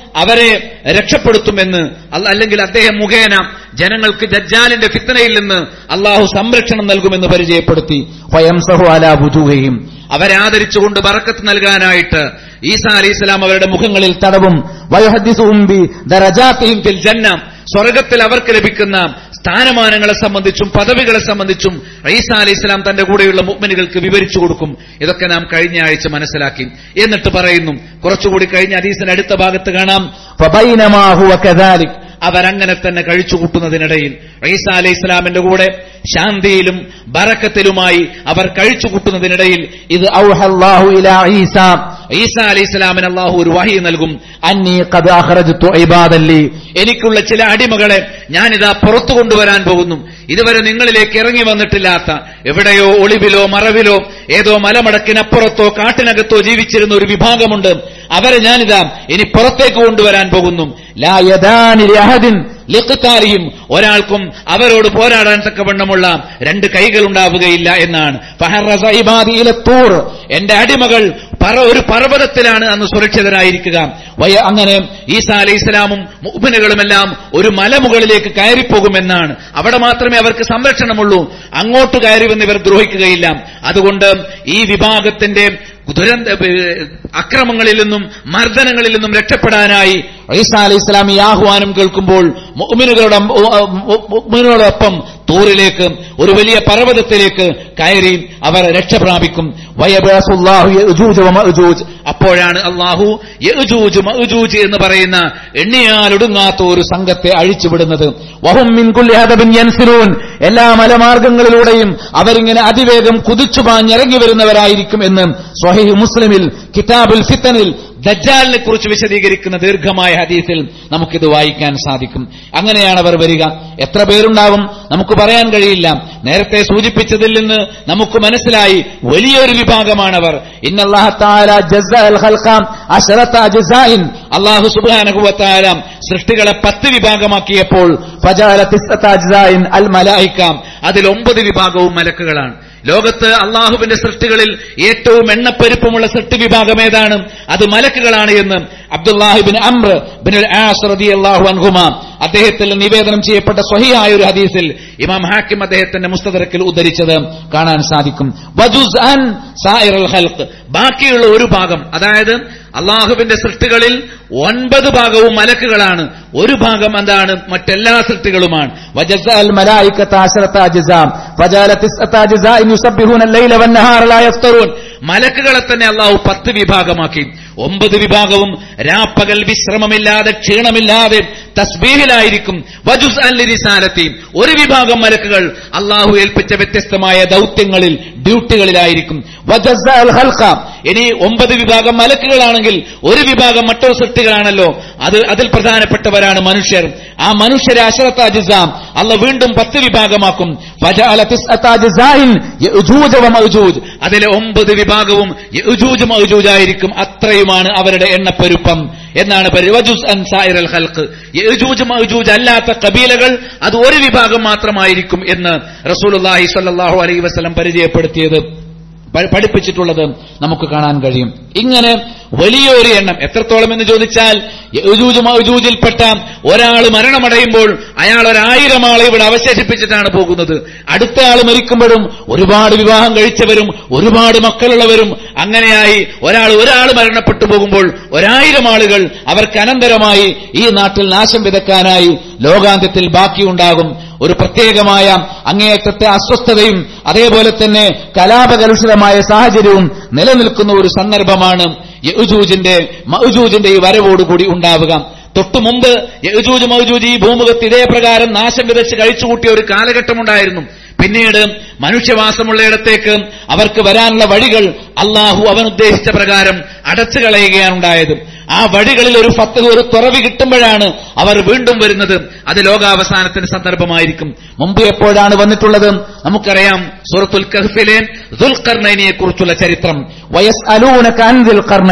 അവരെ രക്ഷപ്പെടുത്തുമെന്ന്, അല്ലെങ്കിൽ അദ്ദേഹം മുഖേന ജനങ്ങൾക്ക് ദജ്ജാലിന്റെ ഫിത്നയിൽ നിന്ന് അള്ളാഹു സംരക്ഷണം നൽകുമെന്ന് പരിചയപ്പെടുത്തി. ഫയംസഹു അലാ വുജൂഹിഹിം, അവരെ ആദരിച്ചുകൊണ്ട് ബറക്കത്ത് നൽകാനായിട്ട് ഈസാ അലൈഹിസ്സലാം അവരുടെ മുഖങ്ങളിൽ തടവും. വയഹദ്ദിസുഹും ബി ദറജാതിഹിം ഫിൽ ജന്ന, സ്വർഗ്ഗത്തിൽ അവർക്ക് ലഭിക്കുന്ന സ്ഥാനമാനങ്ങളെ സംബന്ധിച്ചും പദവികളെ സംബന്ധിച്ചും ഈസാ അലൈഹിസ്സലാം തന്റെ കൂടെയുള്ള മുഅ്മിനുകൾക്ക് വിവരിച്ചു കൊടുക്കും. ഇതൊക്കെ നാം കഴിഞ്ഞ ആഴ്ച മനസ്സിലാക്കി. എന്നിട്ട് പറയുന്നു, കുറച്ചുകൂടി കഴിഞ്ഞ ഹദീസിന്റെ അടുത്ത ഭാഗത്ത് കാണാം, ഫബൈനമാ ഹുവ കദാലിക്, അവരങ്ങനെ തന്നെ കഴിച്ചുകൂട്ടുന്നതിനിടയിൽ ഈസാ അലൈഹിസ്സലാമിന്റെ കൂടെ ശാന്തിയിലും ബറക്കത്തിലുമായി അവർ കഴിച്ചുകൂട്ടുന്നതിനിടയിൽ ഇത് ഔഹല്ലാഹു ഇലാ ഈസാ, ഈസാ അലൈഹിസ്സലാമിന് അല്ലാഹു ഒരു വഹി നൽകും. അന്നി ഖദ് അഖ്റജ്തു ഇബാദല്ലി, എനിക്കുള്ള ചില അടിമകളെ ഞാനിതാ പുറത്തു കൊണ്ടുവരാൻ പോകുന്നു. ഇതുവരെ നിങ്ങളിലേക്ക് ഇറങ്ങി വന്നിട്ടില്ലാത്ത, എവിടെയോ ഒളിവിലോ മറവിലോ ഏതോ മലമടക്കിനപ്പുറത്തോ കാട്ടിനകത്തോ ജീവിച്ചിരുന്ന ഒരു വിഭാഗമുണ്ട്. അവരെ ഞാനിതാ ഇനി പുറത്തേക്ക് കൊണ്ടുവരാൻ പോകുന്നു. ലാ യദാനി ലിഅഹദിൻ ലിഖ്താലിഹിം, ഒരാൾക്കും അവരോട് പോരാടാൻ തക്കവണ്ണമുള്ള രണ്ട് കൈകൾ ഉണ്ടാവുകയില്ല എന്നാണ്. ഫഹറസ ഇബാദി ഇല തൂർ, എന്റെ അടിമകൾ പറ ഒരു പർവ്വതത്തിലാണ് അന്ന് സുരക്ഷിതരായിരിക്കുക. വയ അങ്ങനെ ഈസാ അലൈഹിസ്സലാമും മുഅ്മിനുകളുമെല്ലാം ഒരു മലമുകളിലേക്ക് കയറിപ്പോകുമെന്നാണ്. അവിടെ മാത്രമേ അവർക്ക് സംരക്ഷണമുള്ളൂ. അങ്ങോട്ട് കയറി വന്ന് ഇവർ ദ്രോഹിക്കുകയില്ല. അതുകൊണ്ട് ഈ വിഭാഗത്തിന്റെ ദുരന്ത അക്രമങ്ങളിൽ നിന്നും മർദ്ദനങ്ങളിൽ നിന്നും രക്ഷപ്പെടാനായി ഈസാ അലൈഹിസ്സലാം ഈ ആഹ്വാനം കേൾക്കുമ്പോൾ മുഅ്മിനുകളുടെ മുഅ്മിനുകളോടൊപ്പം തൂറിലേക്ക്, ഒരു വലിയ പർവ്വതത്തിലേക്ക് കയറി അവർ രക്ഷ പ്രാപിക്കും. വയബഅസുല്ലാഹു യഅജൂജ വമഅജൂജ്, അപ്പോഴാണ് അല്ലാഹു യഅജൂജ് മഅജൂജ് എന്ന് പറയുന്ന എണ്ണിയാലൊടുങ്ങാത്ത ഒരു സംഘത്തെ അഴിച്ചുവിടുന്നത്. വഹും മിൻ കുല്ലി ഹദബിൻ യൻസിലൂൻ, എല്ലാ മലമാർഗങ്ങളിലൂടെയും അവരിങ്ങനെ അതിവേഗം കുതിച്ചു പാഞ്ഞിറങ്ങി വരുന്നവരായിരിക്കും എന്ന് സ്വഹീഹ് മുസ്ലിമിൽ കിതാബുൽ ഫിത്തനിൽ ദജ്ജാലിനെ കുറിച്ച് വിശദീകരിക്കുന്ന ദീർഘമായ ഹദീസിൽ നമുക്കിത് വായിക്കാൻ സാധിക്കും. അങ്ങനെയാണ് അവർ വരിക. എത്ര പേരുണ്ടാവും നമുക്ക് പറയാൻ കഴിയില്ല. നേരത്തെ സൂചിപ്പിച്ചതിൽ നിന്ന് നമുക്ക് മനസ്സിലായി വലിയൊരു വിഭാഗമാണവർ. ഇന്നല്ലാഹ തആല ജസ്സഅൽ ഖൽഖ അശറത അജ്സാഇൻ, അല്ലാഹു സുബ്ഹാനഹു വ തആല സൃഷ്ടികളെ പത്ത് വിഭാഗമാക്കിയപ്പോൾ ഫജഅല തിസ്അത അജ്സാഇൻ അൽ മലായിക, അതിൽ ഒമ്പത് വിഭാഗവും മലക്കുകളാണ്. ലോകത്ത് അള്ളാഹുവിന്റെ സൃഷ്ടികളിൽ ഏറ്റവും എണ്ണപ്പെരുപ്പമുള്ള സൃഷ്ടി വിഭാഗം ഏതാണ്? അത് മലക്കുകളാണ് എന്ന് അബ്ദുല്ലാഹിബിൻ അംർ ബിൻ ആസ് റളിയല്ലാഹു അൻഹുമാ അദ്ദേഹത്തിൽ നിവേദനം ചെയ്യപ്പെട്ട സ്വഹീഹായ ഒരു ഹദീസിൽ ഇമാം ഹാക്കിം അദ്ദേഹത്തിന്റെ മുസ്തദറക്കിൽ ഉദ്ധരിച്ചത് കാണാൻ സാധിക്കും. വജുസ്അൻ സായിറുൽ ഖൽഖ്, ബാക്കിയുള്ള ഒരു ഭാഗം, അതായത് അള്ളാഹുവിന്റെ സൃഷ്ടികളിൽ ഒൻപത് ഭാഗവും മലക്കുകളാണ്, ഒരു ഭാഗം എന്താണ്? മറ്റെല്ലാ സൃഷ്ടികളുമാണ്. വജസ്അൽ മലായികത അശറത അജ്സാ ഫജഅല തിസ്അത അജ്സാഇൻ യുസബ്ബിഹൂന അൽ-ലൈല വൻ-നഹാറ ലാ യഫ്തറൂൻ, മലക്കുകളെ തന്നെ അള്ളാഹു പത്ത് വിഭാഗമാക്കി. ഒമ്പത് വിഭാഗവും രാപ്പകൽ വിശ്രമമില്ലാതെ ക്ഷീണമില്ലാതെ തസ്ബീഹിലായിരിക്കും. വജുസ്അൻ ലിരിസാലത്തി, ഒരു വിഭാഗം മലക്കുകൾ അള്ളാഹു ഏൽപ്പിച്ച വ്യത്യസ്തമായ ദൗത്യങ്ങളിൽ ഡ്യൂട്ടികളിലായിരിക്കും. വജസ്അൽ ഖൽഖ, ഇനി ഒമ്പത് വിഭാഗം മലക്കുകളാണെങ്കിൽ ഒരു വിഭാഗം മറ്റൊരു സൃഷ്ടികളാണല്ലോ, അത് അതിൽ പ്രധാനപ്പെട്ടവരാണ് മനുഷ്യർ. ആ മനുഷ്യരെ അശറത അജ്സാ അല്ലാഹു വീണ്ടും പത്ത് വിഭാഗമാക്കും. ഫജഅല തിസ്അത അജ്സാഇൻ യഅജൂജ വമഅജൂജ്, അതിലെ ഒമ്പത് വിഭാഗവും യഅജൂജ് മഅജൂജ് ആയിരിക്കും. അത്രയുമാണ് അവരുടെ എണ്ണപ്പെരുപ്പം എന്നാണ് വജുസ്അൻ സായിറൽ ഖൽഖ്. യഅജൂജ് മഅജൂജ് അല്ലാത്ത കബീലകൾ അത് ഒരു വിഭാഗം മാത്രമായിരിക്കും എന്ന് റസൂലുള്ളാഹി സ്വല്ലല്ലാഹു അലൈഹി വസല്ലം പരിചയപ്പെടുത്തിയത് പഠിപ്പിച്ചിട്ടുള്ളത് നമുക്ക് കാണാൻ കഴിയും. ഇങ്ങനെ വലിയൊരു എണ്ണം, എത്രത്തോളം എന്ന് ചോദിച്ചാൽ യഅജൂജ് മഅജൂജിൽപ്പെട്ട ഒരാൾ മരണമടയുമ്പോൾ അയാൾ ഒരായിരം ആളെ ഇവിടെ അവശേഷിപ്പിച്ചിട്ടാണ് പോകുന്നത്. അടുത്ത ആൾ മരിക്കുമ്പോഴും ഒരുപാട് വിവാഹം കഴിച്ചവരും ഒരുപാട് മക്കളുള്ളവരും അങ്ങനെയായി ഒരാൾ ഒരാൾ മരണപ്പെട്ടു പോകുമ്പോൾ ഒരായിരം ആളുകൾ അവർക്ക് അനന്തരമായി ഈ നാട്ടിൽ നാശം വിതക്കാനായി ലോകാന്ത്യത്തിൽ ബാക്കിയുണ്ടാകും. ഒരു പ്രത്യേകമായ അങ്ങേയറ്റത്തെ അസ്വസ്ഥതയും അതേപോലെ തന്നെ കലാപകലുഷിതമായ സാഹചര്യവും നിലനിൽക്കുന്ന ഒരു സന്ദർഭമാണ് യഅജൂജിന്റെ മഅജൂജിന്റെ ഈ വരവോടുകൂടി ഉണ്ടാവുക. തൊട്ടു മുമ്പ് യഅജൂജ് മഅജൂജ് ഈ ഭൂമുഖത്ത് ഇതേ പ്രകാരം നാശം വിതച്ച് കഴിച്ചുകൂട്ടിയ ഒരു കാലഘട്ടമുണ്ടായിരുന്നു. പിന്നീട് മനുഷ്യവാസമുള്ളയിടത്തേക്ക് അവർക്ക് വരാനുള്ള വഴികൾ അള്ളാഹു അവനുദ്ദേശിച്ച പ്രകാരം അടച്ചു കളയുകയാണ് ഉണ്ടായത്. ആ വഴികളിൽ ഒരു ഫത്ത് ഒരു തുറവി കിട്ടുമ്പോഴാണ് അവർ വീണ്ടും വരുന്നത്. അത് ലോകാവസാനത്തിന്റെ സന്ദർഭമായിരിക്കും. മുമ്പ് എപ്പോഴാണ് വന്നിട്ടുള്ളത് നമുക്കറിയാം. സൂറത്തുൽ കഹ്ഫിലെ ദുൽഖർനൈനിയെ കുറിച്ചുള്ള ചരിത്രം. വയസ്അലൂനക അൻ ദുൽഖർനൈൻ,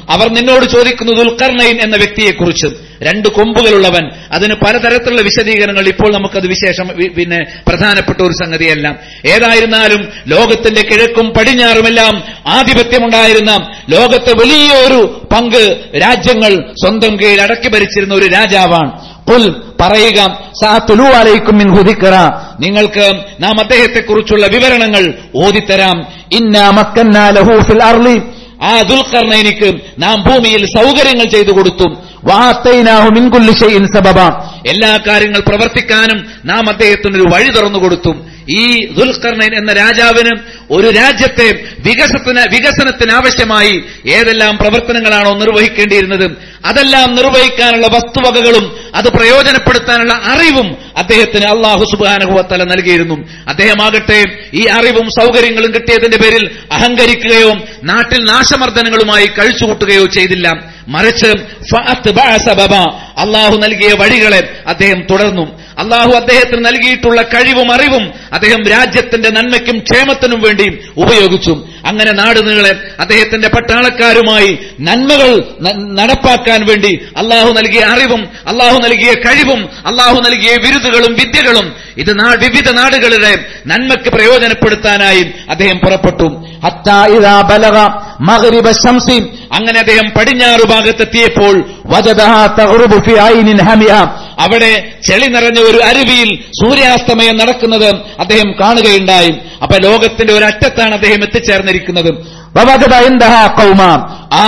അവർ നിന്നോട് ചോദിക്കുന്നു ദുൽഖർനൈൻ എന്ന വ്യക്തിയെക്കുറിച്ച്. രണ്ട് കൊമ്പുകളുള്ളവൻ. അതിന് പലതരത്തിലുള്ള വിശദീകരണങ്ങൾ, ഇപ്പോൾ നമുക്കത് വിശേഷം പിന്നെ പ്രധാനപ്പെട്ട ഒരു സംഗതിയല്ല. ഏതായിരുന്നാലും ലോകത്തിന്റെ കിഴക്കും പടിഞ്ഞാറുമെല്ലാം ആധിപത്യമുണ്ടായിരുന്ന, ലോകത്തെ വലിയൊരു പങ്ക് രാജ്യങ്ങൾ സ്വന്തം കീഴിൽ അടക്കി ഭരിച്ചിരുന്ന ഒരു രാജാവാണ്. ഖുൽ പറയുക, സഅത്ലു അലൈക്കും മിൻഹു ദിക്റ, നിങ്ങൾക്ക് നാം അദ്ദേഹത്തെക്കുറിച്ചുള്ള വിവരണങ്ങൾ ഓതിത്തരാം. ഇന്നാ മക്കന്നാ ലഹു ഫിൽ അർളി, ആ ദുൽഖർനൈനിക്ക് നാം ഭൂമിയിൽ സൗകര്യങ്ങൾ ചെയ്തു കൊടുത്തു. വഅതൈനാഹു മിൻ കുല്ലി ശൈഇൻ സബബ, എല്ലാ കാര്യങ്ങൾ പ്രവർത്തിക്കാനും നാം അദ്ദേഹത്തിനൊരു വഴി തുറന്നു കൊടുത്തു. ഈ ദുൽഖർനൈൻ എന്ന രാജാവിന് ഒരു രാജ്യത്തെ വികസന വികസനത്തിന് ആവശ്യമായി ഏതെല്ലാം പ്രവർത്തനങ്ങളാണോ നിർവഹിക്കേണ്ടിയിരുന്നത് അതെല്ലാം നിർവഹിക്കാനുള്ള വസ്തുവകകളും അത് പ്രയോജനപ്പെടുത്താനുള്ള അറിവും അദ്ദേഹത്തിന് അല്ലാഹു സുബ്ഹാനഹു വ തആല നൽകിയിരുന്നു. അദ്ദേഹമാകട്ടെ ഈ അറിവും സൗകര്യങ്ങളും കിട്ടിയതിന്റെ പേരിൽ അഹങ്കരിക്കുകയോ നാട്ടിൽ നാശമർദ്ദനങ്ങളുമായി കഴിച്ചുകൂട്ടുകയോ ചെയ്തില്ല. മറിച്ച് അല്ലാഹു നൽകിയ വഴികളെ അദ്ദേഹം തുടർന്നു. അല്ലാഹു അദ്ദേഹത്തിന് നൽകിയിട്ടുള്ള കഴിവും അറിവും അദ്ദേഹം രാജ്യത്തിന്റെ നന്മയ്ക്കും ക്ഷേമത്തിനും വേണ്ടി ഉപയോഗിച്ചു. അങ്ങനെ നാടുനീളെ അദ്ദേഹത്തിന്റെ പട്ടാളക്കാരുമായി നന്മകൾ നടപ്പാക്കാൻ വേണ്ടി അല്ലാഹു നൽകിയ അറിവും അല്ലാഹു നൽകിയ കഴിവും അല്ലാഹു നൽകിയ വിരുദുകളും വിദ്യകളും ഇത് വിവിധ നാടുകളുടെ നന്മയ്ക്ക് പ്രയോജനപ്പെടുത്താനായി അദ്ദേഹം പുറപ്പെട്ടു. ഹത്താ ഇദാ ബലഗ മഗ്രിബ ശംസി, അങ്ങനെ അദ്ദേഹം പടിഞ്ഞാറു ഭാഗത്തെത്തിയപ്പോൾ വജദഹാ തഗ്റുബു ഫി ഐനിൻ ഹമിയ, അവിടെ ചെളി നിറഞ്ഞ ഒരു അരുവിയിൽ സൂര്യാസ്തമയം നടക്കുന്നത് അദ്ദേഹം കാണുകയുണ്ടായി. അപ്പൊ ലോകത്തിന്റെ ഒരറ്റത്താണ് അദ്ദേഹം എത്തിച്ചേർന്നിരിക്കുന്നത്. വവജദ ഇൻദഹാ ഖൗമ, ആ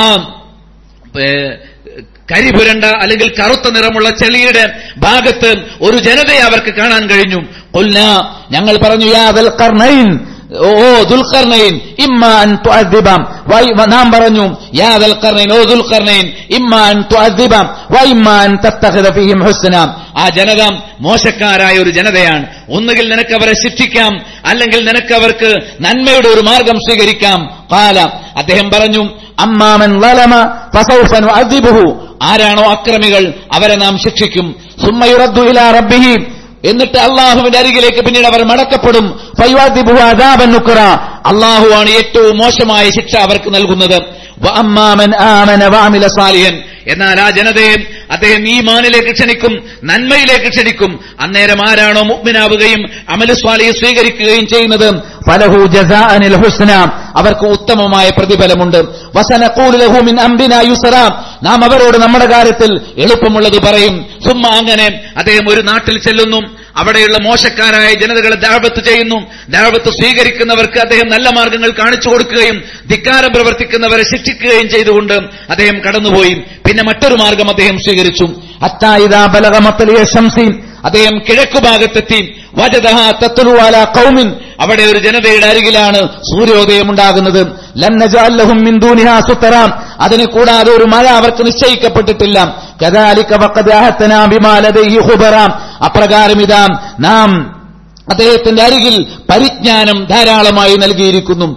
കരിപുരണ്ട അല്ലെങ്കിൽ കറുത്ത നിറമുള്ള ചെളിയുടെ ഭാഗത്ത് ഒരു ജനതയെ അവർക്ക് കാണാൻ കഴിഞ്ഞു. ഖുൽനാ, ഞങ്ങൾ പറഞ്ഞു, യാ ദുൽഖർനൈൻ, ഓ ദുൽഖർനൈൻ, ഇമ്മാ അൻ തുഅദ്ദിബ, നാം പറഞ്ഞു, യാ ദുൽഖർനൈൻ, ഓ ദുൽഖർനൈൻ, ഇമ്മാ അൻ തുഅദ്ദിബ വ ഇമ്മാ അൻ തത്തഖിദ ഫീഹിം ഹുസ്ന, ആ ജനത മോശക്കാരായ ഒരു ജനതയാണ്. ഒന്നുകിൽ നിനക്ക് അവരെ ശിക്ഷിക്കാം, അല്ലെങ്കിൽ നിനക്ക് അവർക്ക് നന്മയുടെ ഒരു മാർഗം സ്വീകരിക്കാം. ഖാല, അദ്ദേഹം പറഞ്ഞു, അമ്മാമൻ ളലമ ഫസൗഫ നുഅദ്ദിബുഹു, ആരാണോ അക്രമികൾ അവരെ നാം ശിക്ഷിക്കും. സുമ്മ യുറദ്ദു ഇലാ റബ്ബിഹി, എന്നിട്ട് അള്ളാഹുവിന്റെ അരികിലേക്ക് പിന്നീട് അവർ മടക്കപ്പെടും. ഫയുഅദ്ദിബുഹു അദാബൻ നുക്റ, അള്ളാഹുവാണ് ഏറ്റവും മോശമായ ശിക്ഷ അവർക്ക് നൽകുന്നത്. വഅമ്മാമൻ ആമന വഅമില സാലിഹൻ, എന്നാൽ ആ ജനതയെ അദ്ദേഹം ഈമാനിലേക്ക് ക്ഷണിക്കും, നന്മയിലേക്ക് ക്ഷണിക്കും. അന്നേരം ആരാണോ മുഅ്മിനാവുകയും അമലു സ്വാലിഹ് സ്വീകരിക്കുകയും ചെയ്യുന്നത്, ഫലഹു ജസാഅനിൽ ഹുസ്ന, അവർക്ക് ഉത്തമമായ പ്രതിഫലമുണ്ട്. വസനഖൂലു ലഹു മിൻ അംരിനാ യുസ്റ, നാം അവരോട് നമ്മുടെ കാര്യത്തിൽ എളുപ്പമുള്ളത് പറയും. സുമ്മ, അങ്ങനെ അദ്ദേഹം ഒരു നാട്ടിൽ ചെല്ലുന്നു. അവിടെയുള്ള മോശക്കാരായ ജനതകളെ ദഅവത്ത് ചെയ്യുന്നു. ദഅവത്ത് സ്വീകരിക്കുന്നവർക്ക് അദ്ദേഹം നല്ല മാർഗങ്ങൾ കാണിച്ചു കൊടുക്കുകയും ധിക്കാരം പ്രവർത്തിക്കുന്നവരെ ശിക്ഷിക്കുകയും ചെയ്തുകൊണ്ട് അദ്ദേഹം കടന്നുപോയി. പിന്നെ മറ്റൊരു മാർഗം അദ്ദേഹം സ്വീകരിച്ചു. ഹത്താ ഇദാ ബലഗ മത്ലഇ ശംസി, അദ്ദേഹം കിഴക്കുഭാഗത്തെത്തി. വജദഹാ തത്ലു അലാ ഖൗമിൻ, അവിടെ ഒരു ജനതയുടെ അരികിലാണ് സൂര്യോദയം ഉണ്ടാകുന്നത്. ലൻ നജഅൽ ലഹും മിൻ ദൂനിഹാ സുതറ, അതിനെ കൂടാതെ ഒരു മഴ അവർക്ക് നിശ്ചയിക്കപ്പെട്ടിട്ടില്ല. കദാലിക വഖദ് അഹതനാ ബിമാ ലദൈഹി ഖുബറ, അപ്രകാരം ഇതാ നാം അദ്ദേഹത്തിന്റെ അരികിൽ പരിജ്ഞാനം ധാരാളമായി നൽകിയിരിക്കുന്നു.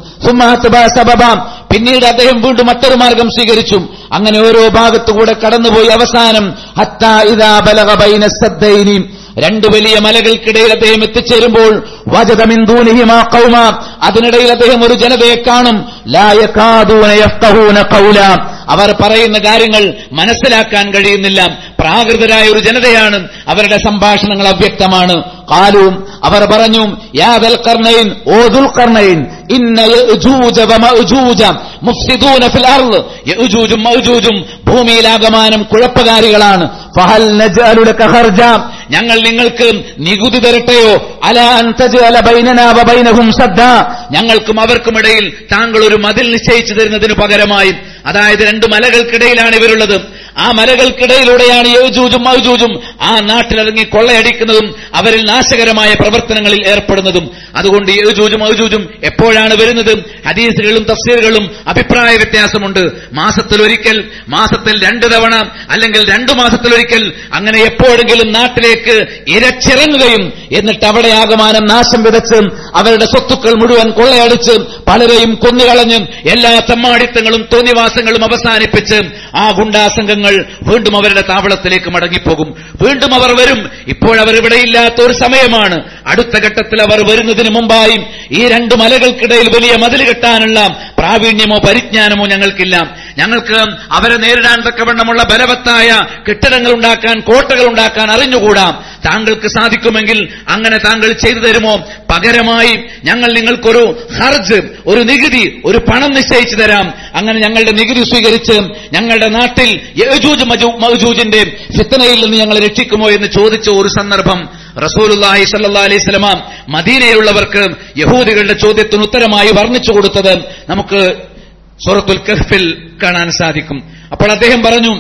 സബബ, പിന്നീട് അദ്ദേഹം വീണ്ടും മറ്റൊരു മാർഗം സ്വീകരിച്ചു. അങ്ങനെ ഓരോ ഭാഗത്തുകൂടെ കടന്നുപോയി അവസാനം ഹത്താ ഇദാ ബലഗ ബൈന സദ്ദൈനി, രണ്ട് വലിയ മലകൾക്കിടയിൽ അദ്ദേഹം എത്തിച്ചേരുമ്പോൾ വജദ മിൻ ദൂനിഹിമാ ഖൗമ, അതിനിടയിൽ അദ്ദേഹം ഒരു ജനതയെ കാണും. ലാ യകാദൂന യഫ്ഖഹൂന ഖൗല, അവർ പറയുന്ന കാര്യങ്ങൾ മനസ്സിലാക്കാൻ കഴിയുന്നില്ല. പ്രാകൃതരായ ഒരു ജനതയാണ്, അവരുടെ സംഭാഷണങ്ങൾ അവ്യക്തമാണ്. ഖാലൂ, അവർ പറഞ്ഞു, യാ ദുൽഖർനൈൻ, ഓ ദുൽഖർനൈൻ, ഇന്ന യഅജൂജ വമഅജൂജ മുഫ്സിദൂന ഫിൽ അർള്, യഅജൂജും മഅജൂജും ഭൂമിയിലാകമാനം കുഴപ്പകാരികളാണ്. ഫഹൽ നജഅലു ലക ഖർജ, ഞങ്ങൾ നിങ്ങൾക്ക് നികുതി തരട്ടെയോ? അലാ അൻ തജഅല ബൈനനാ വബൈനഹും സദ്ദ, ഞങ്ങൾക്കും അവർക്കുമിടയിൽ താങ്കൾ ഒരു മതിൽ നിശ്ചയിച്ചു തരുന്നതിന് പകരമായി. അതായത് രണ്ട് മലകൾക്കിടയിലാണ് ഇവരുള്ളത്. ആ മലകൾക്കിടയിലൂടെയാണ് യഅജൂജും മഅജൂജും ആ നാട്ടിലിറങ്ങി കൊള്ളയടിക്കുന്നതും അവരിൽ നാശകരമായ പ്രവർത്തനങ്ങളിൽ ഏർപ്പെടുന്നതും. അതുകൊണ്ട് യഅജൂജും മഅജൂജും എപ്പോഴാണ് വരുന്നത്? ഹദീസുകളും തഫ്സീറുകളും അഭിപ്രായ വ്യത്യാസമുണ്ട്. മാസത്തിലൊരിക്കൽ, മാസത്തിൽ രണ്ട് തവണ, അല്ലെങ്കിൽ രണ്ടു മാസത്തിലൊരിക്കൽ, അങ്ങനെ എപ്പോഴെങ്കിലും നാട്ടിലേക്ക് ഇരച്ചിറങ്ങുകയും എന്നിട്ട് അവിടെ ആകമാനം നാശം വിതച്ച് അവരുടെ സ്വത്തുക്കൾ മുഴുവൻ കൊള്ളയടിച്ച് പലരെയും കൊന്നുകളഞ്ഞ് എല്ലാ തമ്മാടിത്തങ്ങളും തോന്നിവാസങ്ങളും അവസാനിപ്പിച്ച് ആ ഗുണ്ടാസംഘങ്ങൾ വീണ്ടും അവരുടെ താവളത്തിലേക്ക് മടങ്ങിപ്പോകും. വീണ്ടും അവർ വരും. ഇപ്പോഴവർ ഇവിടെയില്ലാത്ത ഒരു സമയമാണ്. അടുത്ത ഘട്ടത്തിൽ അവർ വരുന്നതിന് മുമ്പായി ഈ രണ്ട് മലകൾക്കിടയിൽ വലിയ മതിൽ കെട്ടാനുള്ള പ്രാവീണ്യമോ പരിജ്ഞാനമോ ഞങ്ങൾക്കില്ല. ഞങ്ങൾക്ക് അവരെ നേരിടാൻ തക്കവണ്ണമുള്ള ബലവത്തായ കെട്ടിടങ്ങൾ ഉണ്ടാക്കാൻ, കോട്ടകൾ ഉണ്ടാക്കാൻ അറിഞ്ഞുകൂടാം. താങ്കൾക്ക് സാധിക്കുമെങ്കിൽ അങ്ങനെ താങ്കൾ ചെയ്തു തരുമോ? പകരമായി ഞങ്ങൾ നിങ്ങൾക്കൊരു ഹർജ്, ഒരു നികുതി, ഒരു പണം നിശ്ചയിച്ചു തരാം. അങ്ങനെ ഞങ്ങളുടെ നികുതി സ്വീകരിച്ച് ഞങ്ങളുടെ നാട്ടിൽ യഅജൂജ് മഅജൂജിന്റെ ഫിത്നയിൽ നിന്ന് ഞങ്ങൾ രക്ഷിക്കുമോ എന്ന് ചോദിച്ച ഒരു സന്ദർഭം റസൂലുള്ളാഹി സ്വല്ലല്ലാഹു അലൈഹി വസല്ലം മദീനയിലുള്ളവർക്ക് യഹൂദികളുടെ ചോദ്യത്തിന് ഉത്തരമായി വർണ്ണിച്ചു കൊടുത്തത് നമുക്ക് സൂറത്തുൽ കഹ്ഫിൽ കാണാൻ സാധിക്കും. അപ്പോൾ അദ്ദേഹം പറഞ്ഞു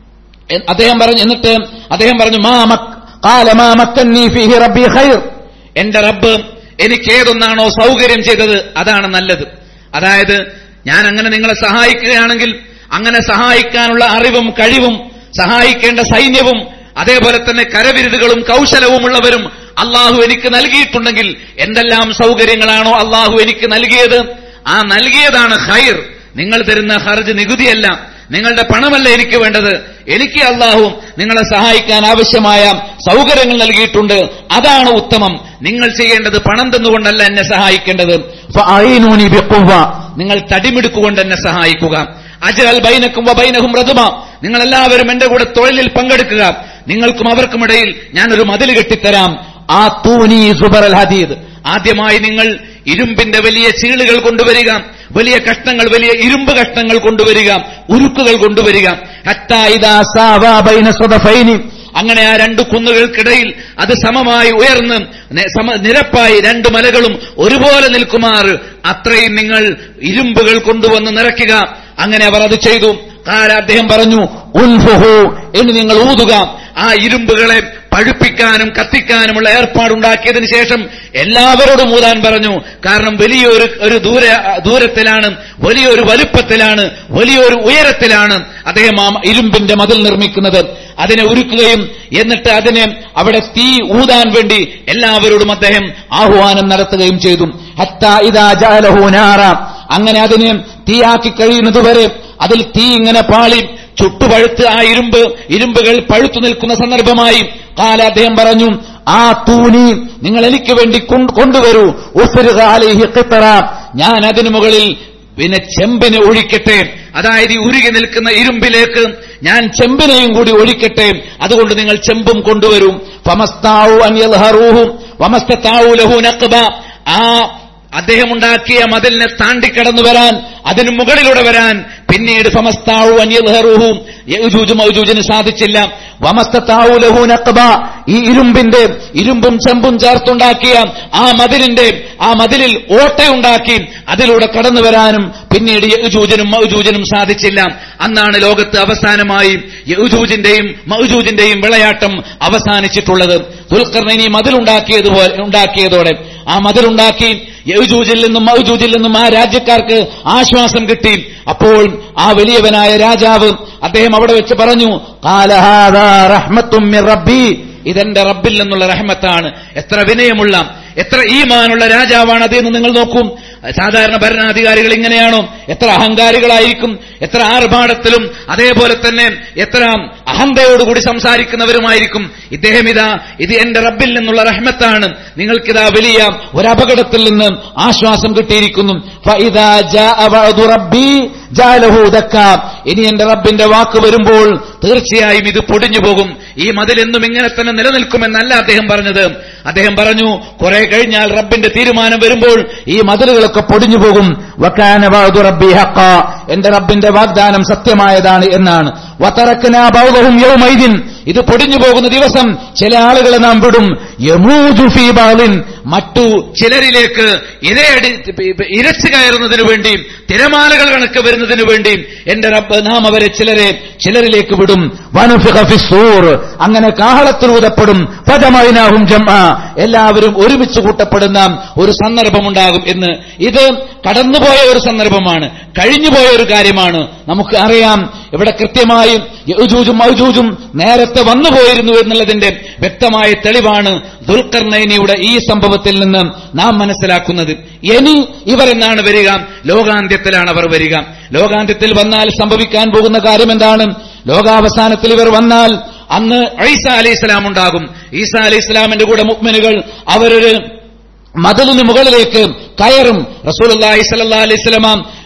അദ്ദേഹം പറഞ്ഞു എന്നിട്ട് അദ്ദേഹം പറഞ്ഞു മാ ഖാല മാ മക്കന്നി ഫീഹി റബ്ബി ഖൈർ, എന്റെ റബ്ബ് എനിക്ക് ഏതൊന്നാണോ സൗകര്യം ചെയ്തത് അതാണ് നല്ലത്. അതായത് ഞാൻ അങ്ങനെ നിങ്ങളെ സഹായിക്കുകയാണെങ്കിൽ അങ്ങനെ സഹായിക്കാനുള്ള അറിവും കഴിവും സഹായിക്കേണ്ട സൈന്യവും അതേപോലെ തന്നെ കരവിരുതുകളും കൗശലവുമുള്ളവരും അള്ളാഹു എനിക്ക് നൽകിയിട്ടുണ്ടെങ്കിൽ എന്തെല്ലാം സൗകര്യങ്ങളാണോ അള്ളാഹു എനിക്ക് നൽകിയത്, ആ നൽകിയതാണ് ഖൈർ. നിങ്ങൾ തരുന്ന ഹർജ് നികുതിയല്ല, നിങ്ങളുടെ പണമല്ല എനിക്ക് വേണ്ടത്. എനിക്ക് അള്ളാഹു നിങ്ങളെ സഹായിക്കാൻ ആവശ്യമായ സൗകര്യങ്ങൾ നൽകിയിട്ടുണ്ട്, അതാണ് ഉത്തമം. നിങ്ങൾ ചെയ്യേണ്ടത് പണം തന്നുകൊണ്ടല്ല എന്നെ സഹായിക്കേണ്ടത്. ഫഅഈനൂനി ബിഖുവ്വ, നിങ്ങൾ തടിമിടുക്കുകൊണ്ട് എന്നെ സഹായിക്കുക. അജ്അൽ ബൈനക്കും വബൈനഹും റദ്മ, നിങ്ങൾ എല്ലാവരും എന്റെ കൂടെ തൊഴിലിൽ പങ്കെടുക്കുക. നിങ്ങൾക്കും അവർക്കുമിടയിൽ ഞാനൊരു മതിൽ കെട്ടിത്തരാം. ആ തൂനി സുബറൽ ഹദീദ്, ആദ്യമായി നിങ്ങൾ ഇരുമ്പിന്റെ വലിയ ചീളുകൾ കൊണ്ടുവരിക, വലിയ കഷ്ണങ്ങൾ, വലിയ ഇരുമ്പ് കഷ്ണങ്ങൾ കൊണ്ടുവരിക, ഉരുക്കുകൾ കൊണ്ടുവരിക. ഹത്താ ഇദാ സാവാ ബൈന സദഫൈനി, അങ്ങനെ ആ രണ്ട് കുന്നുകൾക്കിടയിൽ അത് സമമായി ഉയർന്ന് നിരപ്പായി രണ്ട് മലകളും ഒരുപോലെ നിൽക്കുമാർ അത്രയും നിങ്ങൾ ഇരുമ്പുകൾ കൊണ്ടുവന്ന് നിറയ്ക്കുക. അങ്ങനെ അവർ അത് ചെയ്തു. കാല അദ്ദേഹം പറഞ്ഞു ഉൻഫുഹു, എന്ന് നിങ്ങൾ ഊതുക. ആ ഇരുമ്പുകളെ പഴുപ്പിക്കാനും കത്തിക്കാനുമുള്ള ഏർപ്പാടുണ്ടാക്കിയതിനു ശേഷം എല്ലാവരോടും ഊതാൻ പറഞ്ഞു. കാരണം വലിയൊരു ഒരു ദൂര ദൂരത്തിലാണ് വലിയൊരു വലുപ്പത്തിലാണ് വലിയൊരു ഉയരത്തിലാണ് അദ്ദേഹം ആ ഇരുമ്പിന്റെ മതിൽ നിർമ്മിക്കുന്നത്. അതിനെ ഉരുക്കുകയും എന്നിട്ട് അതിനെ അവിടെ തീ ഊതാൻ വേണ്ടി എല്ലാവരോടും അദ്ദേഹം ആഹ്വാനം നടത്തുകയും ചെയ്തു. ഹത്താ ഇദാ ജഅലഹു നാറ, അങ്ങനെ അതിനെ തീയാക്കി കഴിയുന്നതുവരെ അതിൽ തീ ഇങ്ങനെ പാളി ചുട്ടുപഴുത്ത് ആ ഇരുമ്പ് ഇരുമ്പുകൾ പഴുത്തു നിൽക്കുന്ന സന്ദർഭമായി കാല അദ്ദേഹം പറഞ്ഞു ആ തൂനി നിങ്ങൾ എനിക്ക് വേണ്ടി കൊണ്ടുവരൂ. ഉഫ്രിഗ അലൈഹി ഖിത്റ, ഞാൻ അതിനു മുകളിൽ പിന്നെ ചെമ്പിനെ ഒഴിക്കട്ടെ. അതായത് ഈ ഉരുകി നിൽക്കുന്ന ഇരുമ്പിലേക്ക് ഞാൻ ചെമ്പിനെയും കൂടി ഒഴിക്കട്ടെ. അതുകൊണ്ട് നിങ്ങൾ ചെമ്പും കൊണ്ടുവരും. ഫമസ്താഉ അൻ യൽഹറൂഹു വമസ്തതാഉ ലഹു നഖബ, ആ അദ്ദേഹം ഉണ്ടാക്കിയ മതിലിനെ താണ്ടിക്കടന്നു വരാൻ, അതിന് മുകളിലൂടെ വരാൻ പിന്നീട് ഫമസ്താഉ അൻ യൽഹറൂഹു യഅജൂജ് മഅജൂജിന് സാധിച്ചില്ല. വമസ്തതാഉ ലഹു നഖബ, ഈ ഇരുമ്പിന്റെ ഇരുമ്പും ചെമ്പും ചേർത്തുണ്ടാക്കിയ ആ മതിലിന്റെ ആ മതിലിൽ ഓട്ടയുണ്ടാക്കി അതിലൂടെ കടന്നു വരാനും പിന്നീട് യഅജൂജിനും മഅജൂജിനും സാധിച്ചില്ല. അന്നാണ് ലോകത്ത് അവസാനമായി യഅജൂജിന്റെയും മഅജൂജിന്റെയും വിളയാട്ടം അവസാനിച്ചിട്ടുള്ളത്. ദുൽഖർനൈനി മതിലുണ്ടാക്കിയതുപോലെ ഉണ്ടാക്കിയതോടെ ആ മതിലുണ്ടാക്കി യഅജൂജിൽ നിന്നും മഅജൂജിൽ നിന്നും ആ രാജ്യക്കാർക്ക് ആശ്വാസം കിട്ടി. അപ്പോൾ ആ വലിയവനായ രാജാവ് അദ്ദേഹം അവിടെ വെച്ച് പറഞ്ഞു ഖാല ഹാദാ റഹ്മത്തും മിർ റബ്ബി, ഇതെന്റെ റബ്ബിൽ നിന്നുള്ള റഹ്മത്താണ്. എത്ര വിനയമുള്ള എത്ര ഈമാനുള്ള രാജാവാണ് അതെന്ന് നിങ്ങൾ നോക്കൂ. സാധാരണ ഭരണാധികാരികൾ ഇങ്ങനെയാണോ? എത്ര അഹങ്കാരികളായിരിക്കും, എത്ര ആർഭാടത്തിലും അതേപോലെ തന്നെ എത്ര അഹന്തയോടുകൂടി സംസാരിക്കുന്നവരുമായിരിക്കും. ഇദ്ദേഹം ഇതാ ഇത് എന്റെ റബ്ബിൽ നിന്നുള്ള റഹ്മത്താണ്, നിങ്ങൾക്കിതാ വലിയ ഒരപകടത്തിൽ നിന്ന് ആശ്വാസം കിട്ടിയിരിക്കുന്നു. ഫഇദാ ജാഅ വഅദു റബ്ബി ജഅലഹു ദക്ക, ഇനി എന്റെ റബ്ബിന്റെ വാക്ക് വരുമ്പോൾ തീർച്ചയായും ഇത് പൊടിഞ്ഞു പോകും. ഈ മതിൽ എന്നും ഇങ്ങനെ തന്നെ നിലനിൽക്കുമെന്നല്ല അദ്ദേഹം പറഞ്ഞത്. അദ്ദേഹം പറഞ്ഞു കുറെ കഴിഞ്ഞാൽ റബ്ബിന്റെ തീരുമാനം വരുമ്പോൾ ഈ മതിലുകളൊക്കെ പൊടിഞ്ഞു പോകും. വകാന വഅദു റബ്ബി ഹഖ, എന്റെ റബ്ബിന്റെ വാഗ്ദാനം സത്യമായതാണ് എന്നാണ്. വതറക്നാ ബഅദഹും യൗമൈദിൻ, ഇത് പൊടിഞ്ഞു പോകുന്ന ദിവസം ചില ആളുകളെ നാം വിടും. യമൂജു ഫീ ബഅദിൻ, മറ്റു ചിലരിലേക്ക് ഇരയടി ഇരച്ചു കയറുന്നതിനു വേണ്ടി തിരമാലകൾ കണക്ക് വരുന്നതിനു വേണ്ടി എന്റെ റബ്ബ് നാം അവരെ ചിലരെ ചിലരിലേക്ക് വിടും. വനുഫിഖ ഫിസ്സൂർ, അങ്ങനെ കാഹളത്തിൽ ഊതപ്പെടും. ഫജമഅനാഹും ജംആ, എല്ലാവരും ഒരുമിച്ച് കൂട്ടപ്പെടുന്ന ഒരു സന്ദർഭമുണ്ടാകും എന്ന്. ഇത് കടന്നുപോയ ഒരു സന്ദർഭമാണ്, കഴിഞ്ഞുപോയ ഒരു കാര്യമാണ്. നമുക്ക് അറിയാം ഇവിടെ കൃത്യമായി യഅജൂജും മഅജൂജും നേരത്തെ വന്നുപോയിരുന്നു എന്നുള്ളതിന്റെ വ്യക്തമായ തെളിവാണ് ദുൽഖർനൈനിയുടെ ഈ സംഭവത്തിൽ നിന്ന് നാം മനസ്സിലാക്കുന്നത്. ഇനി ഇവരെന്നാണ് വരിക? ലോകാന്ത്യത്തിലാണ് അവർ വരിക. ലോകാന്ത്യത്തിൽ വന്നാൽ സംഭവിക്കാൻ പോകുന്ന കാര്യം എന്താണ്? ലോകാവസാനത്തിൽ ഇവർ വന്നാൽ അന്ന് ഈസാ അലൈഹിസ്സലാം ഉണ്ടാകും. ഈസാ അലൈഹിസ്സലാമിന്റെ കൂടെ മുഅ്മിനുകൾ അവരൊരു മതിലിന് മുകളിലേക്ക് കയറും. റസൂലുള്ളാഹി സ്വല്ലല്ലാഹു അലൈഹി വസല്ലം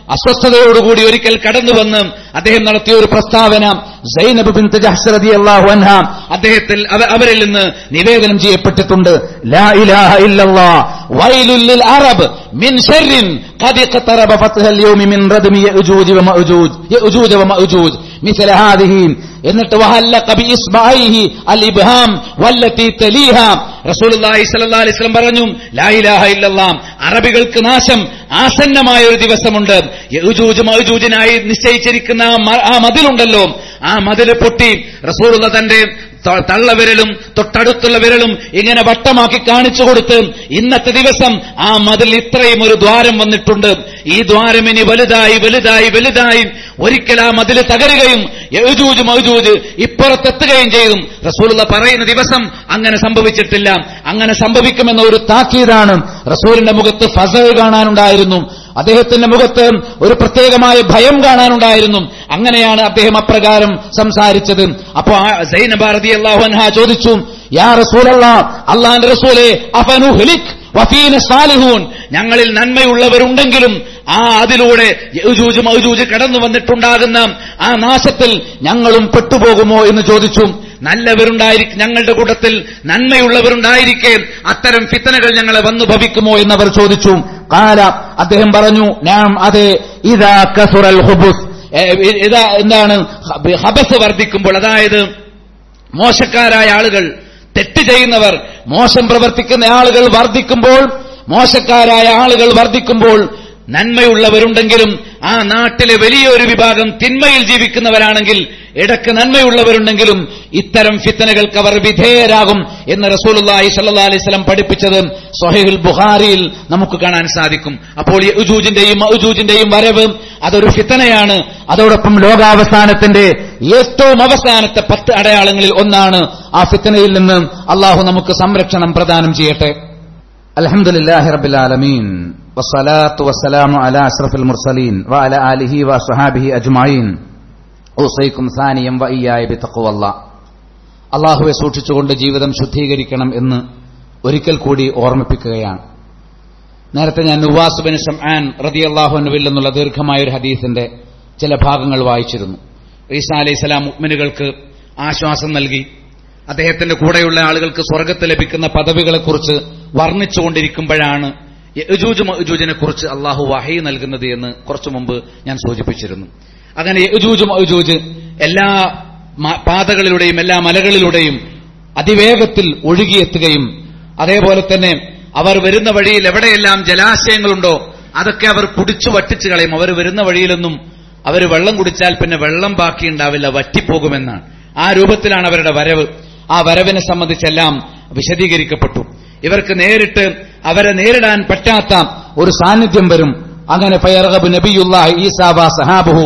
അസ്വസ്ഥതയോടുകൂടി ഒരിക്കൽ കടന്നുവന്ന് അദ്ദേഹം നടത്തിയ ഒരു പ്രസ്താവന സൈനബ് ബിൻത് ജഹ്ശ് റളിയല്ലാഹു അൻഹ അദ്ദേഹത്തിൽ അവരിൽ നിന്ന് നിവേദനം ചെയ്യപ്പെട്ടിട്ടുണ്ട്. ലാ ഇലാഹ ഇല്ലല്ലാഹ് വൈലുൽ ലിൽ അറബ് മിൻ ശർറിൻ ഖദ് ഖതറബ ഫത്ഹൽ യൗമി മിൻ റദ്മി യഅജൂജ് വമഅജൂജ് യഅജൂജ് വമഅജൂജ് മിസ്ല ഹാദിഹി. എന്നിട്ട് വഹല്ലഖ ബി ഇസ്ബഅൈഹി അൽ ഇബ്ഹാം വല്ലതി തലീഹ. റസൂലുള്ളാഹി സ്വല്ലല്ലാഹു അലൈഹി വസല്ലം പറഞ്ഞു, ലാ ഇലാഹ ഇല്ലല്ലാഹ്, അറബികൾക്ക് നാശം ആസന്നമായ ഒരു ദിവസമുണ്ട്. യഅജൂജ് മഅജൂജിനായി നിശ്ചയിച്ചിരിക്കുന്ന ആ മതിലുണ്ടല്ലോ, ആ മതില് പൊട്ടി റസൂലുള്ള തന്റെ തള്ളവിരലും തൊട്ടടുത്തുള്ള വിരലും ഇങ്ങനെ വട്ടമാക്കി കാണിച്ചു കൊടുത്ത്, ഇന്നത്തെ ദിവസം ആ മതിൽ ഇത്രയും ഒരു ദ്വാരം വന്നിട്ടുണ്ട്, ഈ ദ്വാരം ഇനി വലുതായി വലുതായി വലുതായി ഒരിക്കൽ ആ മതിൽ തകരുകയും യഅജൂജ് മഅജൂജ് ഇപ്പുറത്തെത്തുകയും ചെയ്തു. റസൂലുള്ള പറയുന്ന ദിവസം അങ്ങനെ സംഭവിച്ചിട്ടില്ല. അങ്ങനെ സംഭവിക്കുമെന്ന ഒരു താക്കീതാണ്. റസൂലിന്റെ മുഖത്ത് ഫസൽ കാണാനുണ്ടായിരുന്നു, അദ്ദേഹത്തിന്റെ മുഖത്ത് ഒരു പ്രത്യേകമായ ഭയം കാണാനുണ്ടായിരുന്നു. അങ്ങനെയാണ് അദ്ദേഹം അപ്രകാരം സംസാരിച്ചത്. അപ്പോ സൈനബ റളിയല്ലാഹു അൻഹ ചോദിച്ചു, യാ റസൂലല്ലാഹ്, അല്ലാഹുവിന്റെ റസൂലേ, അഫനുഹ്ലിക് വഫീന സാലിഹൂൻ, ഞങ്ങളിൽ നന്മയുള്ളവരുണ്ടെങ്കിലും ആ അതിലൂടെ യഅജൂജ് മഅജൂജ് കടന്നു വന്നിട്ടുണ്ടാകുന്ന ആ നാശത്തിൽ ഞങ്ങളും പെട്ടുപോകുമോ എന്ന് ചോദിച്ചു. നല്ലവരുണ്ടായിരിക്കും, ഞങ്ങളുടെ കൂട്ടത്തിൽ നന്മയുള്ളവരുണ്ടായിരിക്കെ അത്തരം ഫിത്തനകൾ ഞങ്ങളെ വന്നു ഭവിക്കുമോ എന്നവർ ചോദിച്ചു. ഖാല, അദ്ദേഹം പറഞ്ഞു, നാം, അതെ, ഇദാ കസുറൽ ഹുബുസ്, ഇതാ എന്താണ് ഹബസ് വർദ്ധിക്കുമ്പോൾ, അതായത് മോശക്കാരായ ആളുകൾ, തെറ്റ് ചെയ്യുന്നവർ, മോശം പ്രവർത്തിക്കുന്ന ആളുകൾ വർദ്ധിക്കുമ്പോൾ, മോശക്കാരായ ആളുകൾ വർദ്ധിക്കുമ്പോൾ, നന്മയുള്ളവരുണ്ടെങ്കിലും ആ നാട്ടിലെ വലിയൊരു വിഭാഗം തിന്മയിൽ ജീവിക്കുന്നവരാണെങ്കിൽ, ഇടക്ക് നന്മയുള്ളവരുണ്ടെങ്കിലും ഇത്തരം ഫിത്തനകൾക്ക് അവർ വിധേയരാകും എന്ന് റസൂലുള്ളാഹി സ്വല്ലല്ലാഹു അലൈഹി വസല്ലം പഠിപ്പിച്ചത് സ്വഹീഹുൽ ബുഖാരിയിൽ നമുക്ക് കാണാൻ സാധിക്കും. അപ്പോൾ യഅജൂജിന്റെയും മഅജൂജിന്റെയും വരവ് അതൊരു ഫിത്തനയാണ്. അതോടൊപ്പം ലോകാവസാനത്തിന്റെ ഏറ്റവും അവസാനത്തെ പത്ത് അടയാളങ്ങളിൽ ഒന്നാണ്. ആ ഫിത്തനയിൽ നിന്ന് അള്ളാഹു നമുക്ക് സംരക്ഷണം പ്രദാനം ചെയ്യട്ടെ. അൽഹംദുലില്ലാഹി റബ്ബിൽ ആലമീൻ വസ്സലാത്തു വസ്സലാമു അലാ അഷ്റഫിൽ മുർസലീൻ വഅലാ ആലിഹി വസ്വഹാബിഹി അജ്മഈൻ. ഊസൈക്കും സാനിയം വഇയ്യായ ബിത്തഖ്വല്ലാഹ്. അല്ലാഹുവെ സൂക്ഷിച്ചുകൊണ്ട് ജീവിതം ശുദ്ധീകരിക്കണം എന്ന് ഒരിക്കൽ കൂടി ഓർമ്മിപ്പിക്കുകയാണ്. നേരത്തെ ഞാൻ നുവാസ് ബിൻ ശംആൻ റളിയല്ലാഹു അൻഹുവിൽ നിന്നുള്ള ദീർഘമായ ഒരു ഹദീസിന്റെ ചില ഭാഗങ്ങൾ വായിച്ചിരുന്നു. ഈസാ അലൈഹിസ്സലാം മുഅ്മിനുകൾക്ക് ആശ്വാസം നൽകി അദ്ദേഹത്തിന്റെ കൂടെയുള്ള ആളുകൾക്ക് സ്വർഗ്ഗത്തിൽ ലഭിക്കുന്ന പദവികളെക്കുറിച്ച് വർണ്ണിച്ചുകൊണ്ടിരിക്കുമ്പോഴാണ് യഅജൂജ് മഅജൂജിനെ കുറിച്ച് അള്ളാഹു വഹയി നൽകുന്നത് എന്ന് കുറച്ചു മുമ്പ് ഞാൻ സൂചിപ്പിച്ചിരുന്നു. അങ്ങനെ യഅജൂജ് മഅജൂജ് എല്ലാ പാതകളിലൂടെയും എല്ലാ മലകളിലൂടെയും അതിവേഗത്തിൽ ഒഴുകിയെത്തുകയും അതേപോലെ തന്നെ അവർ വരുന്ന വഴിയിൽ എവിടെയെല്ലാം ജലാശയങ്ങളുണ്ടോ അതൊക്കെ അവർ കുടിച്ചു വറ്റിച്ചു കളയും. അവർ വരുന്ന വഴിയിലൊന്നും അവർ വെള്ളം കുടിച്ചാൽ പിന്നെ വെള്ളം ബാക്കിയുണ്ടാവില്ല, വറ്റിപ്പോകുമെന്നാണ്. ആ രൂപത്തിലാണ് അവരുടെ വരവ്. ആ വരവിനെ സംബന്ധിച്ചെല്ലാം വിശദീകരിക്കപ്പെട്ടു. ഇവർക്ക് നേരിട്ട് അവരെ നേരിടാൻ പറ്റാത്ത ഒരു സാന്നിധ്യം വരും. അങ്ങനെ ഫയർഗബ് നബിയുല്ലാഹി ഈസാ വ സഹാബഹു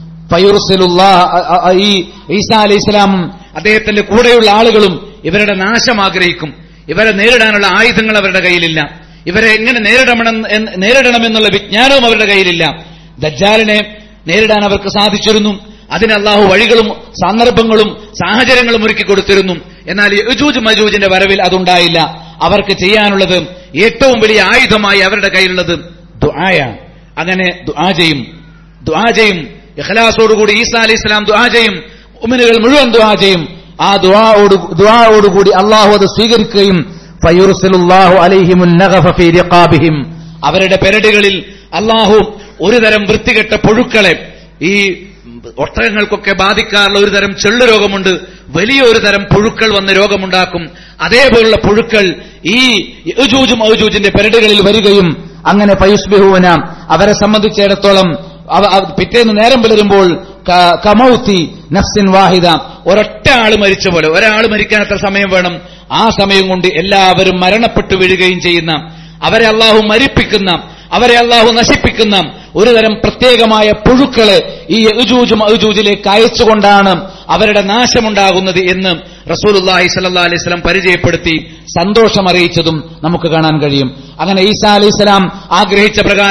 ഫയുർസിലുല്ലാഹ്, ഈ ഈസാ അലൈഹിസ്സലാമും അദ്ദേഹത്തിന്റെ കൂടെയുള്ള ആളുകളും ഇവരുടെ നാശം ആഗ്രഹിക്കും. ഇവരെ നേരിടാനുള്ള ആയുധങ്ങൾ അവരുടെ കയ്യിലില്ല. ഇവരെ എങ്ങനെ നേരിടണം നേരിടണമെന്നുള്ള വിജ്ഞാനവും അവരുടെ കയ്യിലില്ല. ദജ്ജാലിനെ നേരിടാൻ അവർക്ക് സാധിച്ചിരുന്നു. അതിന് അള്ളാഹു വഴികളും സന്ദർഭങ്ങളും സാഹചര്യങ്ങളും ഒരുക്കി കൊടുത്തിരുന്നു. എന്നാൽ യഅജൂജ് മഅജൂജിന്റെ വരവിൽ അതുണ്ടായില്ല. അവർക്ക് ചെയ്യാനുള്ളത് ഏറ്റവും വലിയ ആയുധമായി അവരുടെ കയ്യിലുള്ളത് ദുആയാണ്. അങ്ങനെ ദുആ ചെയ്യും ദുആ ചെയ്യും ഇഖ്ലാസോടുകൂടി ഈസാ അലൈഹിസ്സലാം ദുആ ചെയ്യും. മുഅ്മിനുകൾ മുഴുവൻ ദുആ ചെയ്യും. ആ ദുആയോട് ദുആയോടുകൂടി അള്ളാഹു അത് സ്വീകരിക്കുകയും ഫയുർസിലുല്ലാഹു അലൈഹിമുൻ നഗഫ ഫീ റിഖാബിഹിം, അവരുടെ പെരടികളിൽ അള്ളാഹു ഒരുതരം വൃത്തികെട്ട പുഴുക്കളെ, ഈ ഒട്ടകങ്ങൾക്കൊക്കെ ബാധിക്കാറുള്ള ഒരു തരം ചെള്ളു രോഗമുണ്ട്, വലിയൊരു തരം പുഴുക്കൾ വന്ന് രോഗമുണ്ടാക്കും. അതേപോലുള്ള പുഴുക്കൾ ഈ യഅജൂജ് മഅജൂജിന്റെ പെരടികളിൽ വരികയും അങ്ങനെ ഫയുസ്ബിഹൂന, അവരെ സംബന്ധിച്ചിടത്തോളം പിറ്റേന്ന് നേരം പുലരുമ്പോൾ കമൗത്തി നഫ്സിൻ വാഹിദ, ഒരൊറ്റ ആള് മരിച്ച പോലെ, ഒരാൾ മരിക്കാൻ എത്ര സമയം വേണം, ആ സമയം കൊണ്ട് എല്ലാവരും മരണപ്പെട്ടു വീഴുകയും ചെയ്യുന്ന, അവരെ അള്ളാഹു മരിപ്പിക്കുന്ന, അവരെ അള്ളാഹു നശിപ്പിക്കുന്ന ഒരുതരം പ്രത്യേകമായ പുഴുക്കളെ ഈ യഅജൂജ് മഅജൂജിലേക്ക് അയച്ചുകൊണ്ടാണ് അവരുടെ നാശമുണ്ടാകുന്നത് എന്ന് റസൂലുള്ളാഹി സ്വല്ലല്ലാഹു അലൈഹി വസല്ലം പരിചയപ്പെടുത്തി സന്തോഷം അറിയിച്ചതും നമുക്ക് കാണാൻ കഴിയും. അങ്ങനെ ഈസാ അലൈഹിസ്സലാം ആഗ്രഹിച്ച പ്രകാരം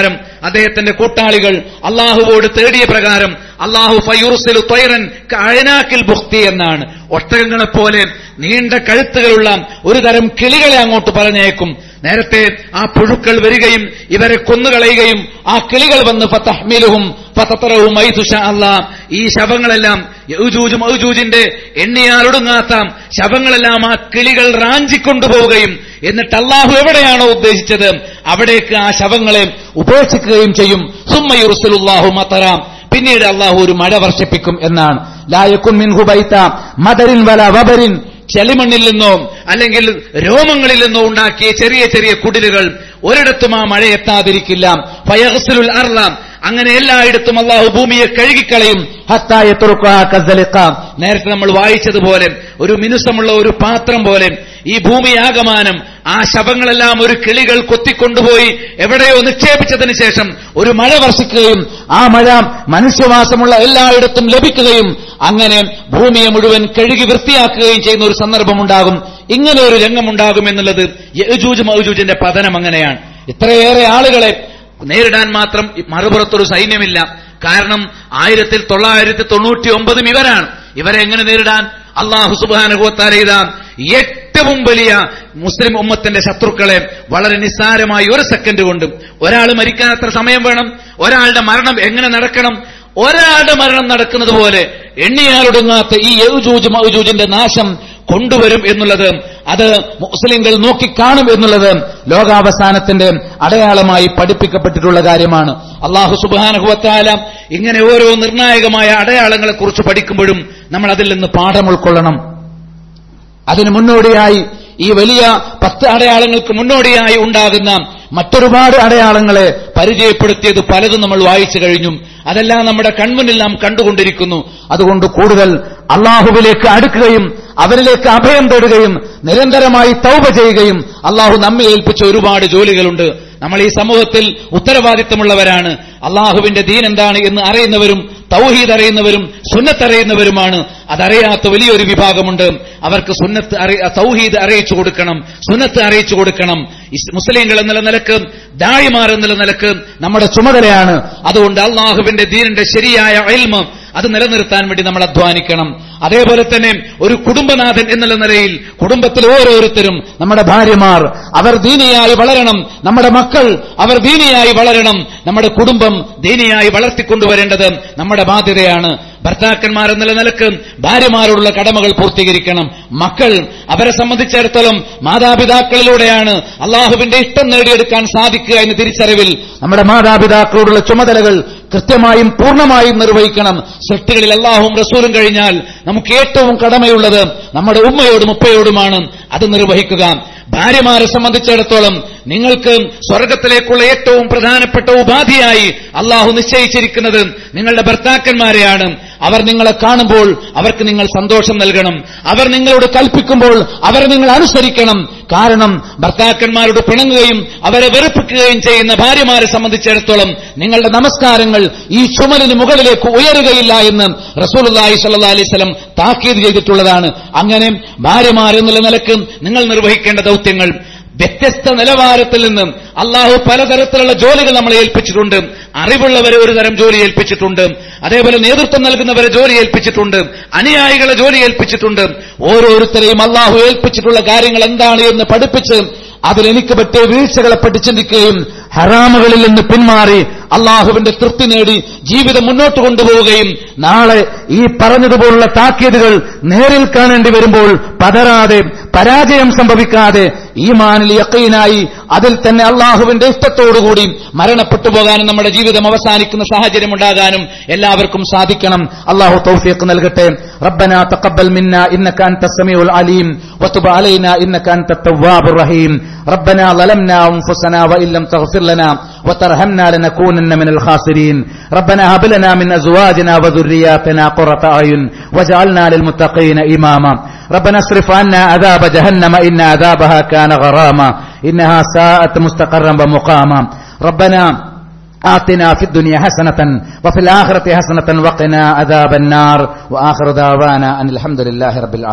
അദ്ദേഹത്തിന്റെ കൂട്ടാളികൾ അള്ളാഹുവോട് തേടിയ പ്രകാരം അള്ളാഹു ഫയുർസിലു ത്വയ്റൻ കഅനാക്കിൽ ബുഖ്തി എന്നാണ്, ഒട്ടകങ്ങളെപ്പോലെ നീണ്ട കഴുത്തുകളുള്ള ഒരു തരം കിളികളെ അങ്ങോട്ട് പറഞ്ഞേക്കും. നേരത്തെ ആ പുഴുക്കൾ വരികയും ഇവരെ കൊന്നുകളയുകയും ആ കിളികൾ വന്ന് ഫതഹ്മിലുഹും ഫതതറഹും മൈതുശാ അല്ലാഹ്, ഈ ശവങ്ങളെല്ലാം യഅ്ജൂജ് മഅ്ജൂജിന്റെ എണ്ണിയാലൊടുങ്ങാത്ത ശവങ്ങളെല്ലാം ആ കിളികൾ റാഞ്ചിക്കൊണ്ടുപോവുകയും എന്നിട്ട് അള്ളാഹു എവിടെയാണോ ഉദ്ദേശിച്ചത് അവിടേക്ക് ആ ശവങ്ങളെ ഉപേക്ഷിക്കുകയും ചെയ്യും. സുമ്മ യുർസിലുല്ലാഹു മതറ, പിന്നീട് അള്ളാഹു ഒരു മഴ വർഷിപ്പിക്കും എന്നാണ്. ലാ യകുൻ മിൻഹു ബൈത മദരിൻ വലാ വബരിൻ, ചെളിമണ്ണിൽ നിന്നോ അല്ലെങ്കിൽ രോമങ്ങളിൽ നിന്നോ ഉണ്ടാക്കിയ ചെറിയ ചെറിയ കുടിലുകൾ ഒരിടത്തും ആ മഴ എത്താതിരിക്കില്ല. ഫയഗ്സിലുൽ അർള, അങ്ങനെ എല്ലായിടത്തും അള്ളാഹു ഭൂമിയെ കഴുകിക്കളയും. ഹത്താ യത്റുഖാ കസ്സലിഖ, നേരത്തെ നമ്മൾ വായിച്ചതുപോലെ ഒരു മിനുസമുള്ള ഒരു പാത്രം പോലെ ഈ ഭൂമിയാകമാനം ആ ശവങ്ങളെല്ലാം ഒരു കിളികൾ കൊത്തിക്കൊണ്ടുപോയി എവിടെയോ നിക്ഷേപിച്ചതിന് ശേഷം ഒരു മഴ വർഷിക്കുകയും ആ മഴ മനുഷ്യവാസമുള്ള എല്ലായിടത്തും ലഭിക്കുകയും അങ്ങനെ ഭൂമിയെ മുഴുവൻ കഴുകി വൃത്തിയാക്കുകയും ചെയ്യുന്ന ഒരു സന്ദർഭമുണ്ടാകും. ഇങ്ങനെ ഒരു രംഗമുണ്ടാകും എന്നുള്ളത് യഅ്ജൂജ് മഅ്ജൂജിന്റെ പതനം അങ്ങനെയാണ്. ഇത്രയേറെ ആളുകളെ നേരിടാൻ മാത്രം മറുപുറത്തൊരു സൈന്യമില്ല. കാരണം ആയിരത്തി തൊള്ളായിരത്തി തൊണ്ണൂറ്റി ഒമ്പതും ഇവരാണ്. ഇവരെ എങ്ങനെ നേരിടാൻ? അല്ലാഹു സുബ്ഹാനഹു വ തആല ഇതാ ഏറ്റവും വലിയ മുസ്ലിം ഉമ്മത്തിന്റെ ശത്രുക്കളെ വളരെ നിസ്സാരമായി ഒരു സെക്കൻഡ് കൊണ്ടും, ഒരാൾ മരിക്കാൻ എത്ര സമയം വേണം, ഒരാളുടെ മരണം എങ്ങനെ നടക്കണം, ഒരാളുടെ മരണം നടക്കുന്നത് പോലെ എണ്ണിയാലൊടുങ്ങാത്ത ഈ യഅ്ജൂജ് മഅ്ജൂജിന്റെ നാശം കൊണ്ടുവരും എന്നുള്ളത്, അത് മുസ്ലിങ്ങൾ നോക്കിക്കാണും എന്നുള്ളത് ലോകാവസാനത്തിന്റെ അടയാളമായി പഠിപ്പിക്കപ്പെട്ടിട്ടുള്ള കാര്യമാണ്. അല്ലാഹു സുബ്ഹാനഹു വ തആല ഇങ്ങനെ ഓരോ നിർണായകമായ അടയാളങ്ങളെ കുറിച്ച് പഠിക്കുമ്പോഴും നമ്മൾ അതിൽ നിന്ന് പാഠം ഉൾക്കൊള്ളണം. അതിന് മുന്നോടിയായി, ഈ വലിയ പത്ത് അടയാളങ്ങൾക്ക് മുന്നോടിയായി ഉണ്ടാകുന്ന മറ്റൊരുപാട് അടയാളങ്ങളെ പരിചയപ്പെടുത്തിയത് പലതും നമ്മൾ വായിച്ചു കഴിഞ്ഞു. അതെല്ലാം നമ്മുടെ കൺമുന്നിൽ നാം കണ്ടുകൊണ്ടിരിക്കുന്നു. അതുകൊണ്ട് കൂടുതൽ അള്ളാഹുവിലേക്ക് അടുക്കുകയും അവരിലേക്ക് അഭയം തേടുകയും നിരന്തരമായി തൗബ ചെയ്യുകയും അള്ളാഹു നമ്മെ ഏൽപ്പിച്ച ഒരുപാട് ജോലികളുണ്ട്. നമ്മൾ ഈ സമൂഹത്തിൽ ഉത്തരവാദിത്തമുള്ളവരാണ്. അള്ളാഹുവിന്റെ ദീൻ എന്താണ് എന്ന് അറിയുന്നവരും തൗഹീദ് അറിയുന്നവരും സുന്നത്ത് അറിയുന്നവരുമാണ്. അതറിയാത്ത വലിയൊരു വിഭാഗമുണ്ട്. അവർക്ക് സുന്നത്ത് തൗഹീദ് അറിയിച്ചു കൊടുക്കണം, സുന്നത്ത് അറിയിച്ചു കൊടുക്കണം. മുസ്ലിങ്ങൾ എന്നുള്ള നിലക്ക്, ദാഇമാർ എന്നുള്ള നിലക്ക് നമ്മുടെ ചുമതലയാണ്. അതുകൊണ്ട് അള്ളാഹുവിന്റെ ദീനിന്റെ ശരിയായ ഇൽമ് അത് നിലനിർത്താൻ വേണ്ടി നമ്മൾ അധ്വാനിക്കണം. അതേപോലെ തന്നെ ഒരു കുടുംബനാഥൻ എന്നുള്ള നിലയിൽ കുടുംബത്തിൽ ഓരോരുത്തരും, നമ്മുടെ ഭാര്യമാർ അവർ ദീനിയായി വളരണം, നമ്മുടെ മക്കൾ അവർ ദീനിയായി വളരണം, നമ്മുടെ കുടുംബം ദീനിയായി വളർത്തിക്കൊണ്ടുവരേണ്ടത് നമ്മുടെ ബാധ്യതയാണ്. ഭർത്താക്കന്മാർ എന്നുള്ള നിലക്ക് ഭാര്യമാരോടുള്ള കടമകൾ പൂർത്തീകരിക്കണം. മക്കൾ, അവരെ സംബന്ധിച്ചിടത്തോളം മാതാപിതാക്കളിലൂടെയാണ് അള്ളാഹുവിന്റെ ഇഷ്ടം നേടിയെടുക്കാൻ സാധിക്കുക എന്ന തിരിച്ചറിവിൽ നമ്മുടെ മാതാപിതാക്കളോടുള്ള ചുമതലകൾ കൃത്യമായും പൂർണ്ണമായും നിർവഹിക്കണം. സൃഷ്ടികളിൽ അള്ളാഹുവും റസൂലും കഴിഞ്ഞാൽ നമുക്ക് ഏറ്റവും കടമയുള്ളത് നമ്മുടെ ഉമ്മയോടും ഉപ്പയോടുമാണ്. അത് നിർവഹിക്കുക. ഭാര്യമാരെ സംബന്ധിച്ചിടത്തോളം നിങ്ങൾക്ക് സ്വർഗത്തിലേക്കുള്ള ഏറ്റവും പ്രധാനപ്പെട്ട ഉപാധിയായി അള്ളാഹു നിശ്ചയിച്ചിരിക്കുന്നത് നിങ്ങളുടെ ഭർത്താക്കന്മാരെയാണ്. അവർ നിങ്ങളെ കാണുമ്പോൾ അവർക്ക് നിങ്ങൾ സന്തോഷം നൽകണം. അവർ നിങ്ങളോട് കൽപ്പിക്കുമ്പോൾ അവരെ നിങ്ങൾ അനുസരിക്കണം. കാരണം ഭർത്താക്കന്മാരോട് പിണങ്ങുകയും അവരെ വെറുപ്പിക്കുകയും ചെയ്യുന്ന ഭാര്യമാരെ സംബന്ധിച്ചിടത്തോളം നിങ്ങളുടെ നമസ്കാരങ്ങൾ ഈ ചുമലിന് മുകളിലേക്ക് ഉയരുകയില്ല എന്ന് റസൂലുള്ളാഹി സ്വല്ലല്ലാഹി അലൈഹി വസല്ലം താക്കീത് ചെയ്തിട്ടുള്ളതാണ്. അങ്ങനെ ഭാര്യമാരെന്നുള്ള നിലക്ക് നിങ്ങൾ നിർവഹിക്കേണ്ട ദൗത്യങ്ങൾ വ്യത്യസ്ത നിലവാരത്തിൽ നിന്നും അള്ളാഹു പലതരത്തിലുള്ള ജോലികൾ നമ്മളെ ഏൽപ്പിച്ചിട്ടുണ്ട്. അറിവുള്ളവരെ ഒരു തരം ജോലി ഏൽപ്പിച്ചിട്ടുണ്ട്, അതേപോലെ നേതൃത്വം നൽകുന്നവരെ ജോലി ഏൽപ്പിച്ചിട്ടുണ്ട്, അനുയായികളെ ജോലി ഏൽപ്പിച്ചിട്ടുണ്ട്. ഓരോരുത്തരെയും അള്ളാഹു ഏൽപ്പിച്ചിട്ടുള്ള കാര്യങ്ങൾ എന്താണ് എന്ന് പഠിപ്പിച്ച് അതിലെനിക്ക് പറ്റിയ വീഴ്ചകളെ പറ്റി ചിന്തിക്കുകയും ഹറാമുകളിൽ നിന്ന് പിന്മാറി അള്ളാഹുവിന്റെ തൃപ്തി നേടി ജീവിതം മുന്നോട്ട് കൊണ്ടുപോവുകയും നാളെ ഈ പറഞ്ഞതുപോലുള്ള താക്കീതുകൾ നേരിൽ കാണേണ്ടി വരുമ്പോൾ പതറാതെ പരാജയം സംഭവിക്കാതെ ഈമാനിൽ യഖീനായി അതിൽ തന്നെ അള്ളാഹുവിന്റെ ഇഷ്ടത്തോടുകൂടി മരണപ്പെട്ടു പോകാനും നമ്മുടെ ജീവിതം അവസാനിക്കുന്ന സാഹചര്യം ഉണ്ടാകാനും എല്ലാവർക്കും സാധിക്കണം. അള്ളാഹു തൗഫീഖ് നൽകട്ടെ. റബ്ബനാ തഖബ്ബൽ മിന്നാ ഇന്നക അൻതസ് സമീഉൽ അലീം വതുബ് അലൈനാ ഇന്നക അൻതത് തവ്വാബുർ റഹീം. റബ്ബനാ ളലംനാ അൻഫുസനാ വഇല്ലം തഗ്ഫിർ ലനാ വതർഹംനാ ലനകൂനന്ന മിനൽ ഖാസിരീൻ. റബ്ബനാ ഹബ് ലനാ മിൻ അസ്വാജിനാ വദുർരിയാതിനാ ഖുറത അയുൻ വജഅൽനാ ലിൽമുത്തഖീന ഇമാമാ. ربنا اصرف عنا عذاب جهنم إن عذابها كان غراما إنها ساءت مستقرا ومقاما. ربنا آتنا في الدنيا حسنة وفي الآخرة حسنة وقنا عذاب النار. وآخر دعوانا أن الحمد لله رب العالمين.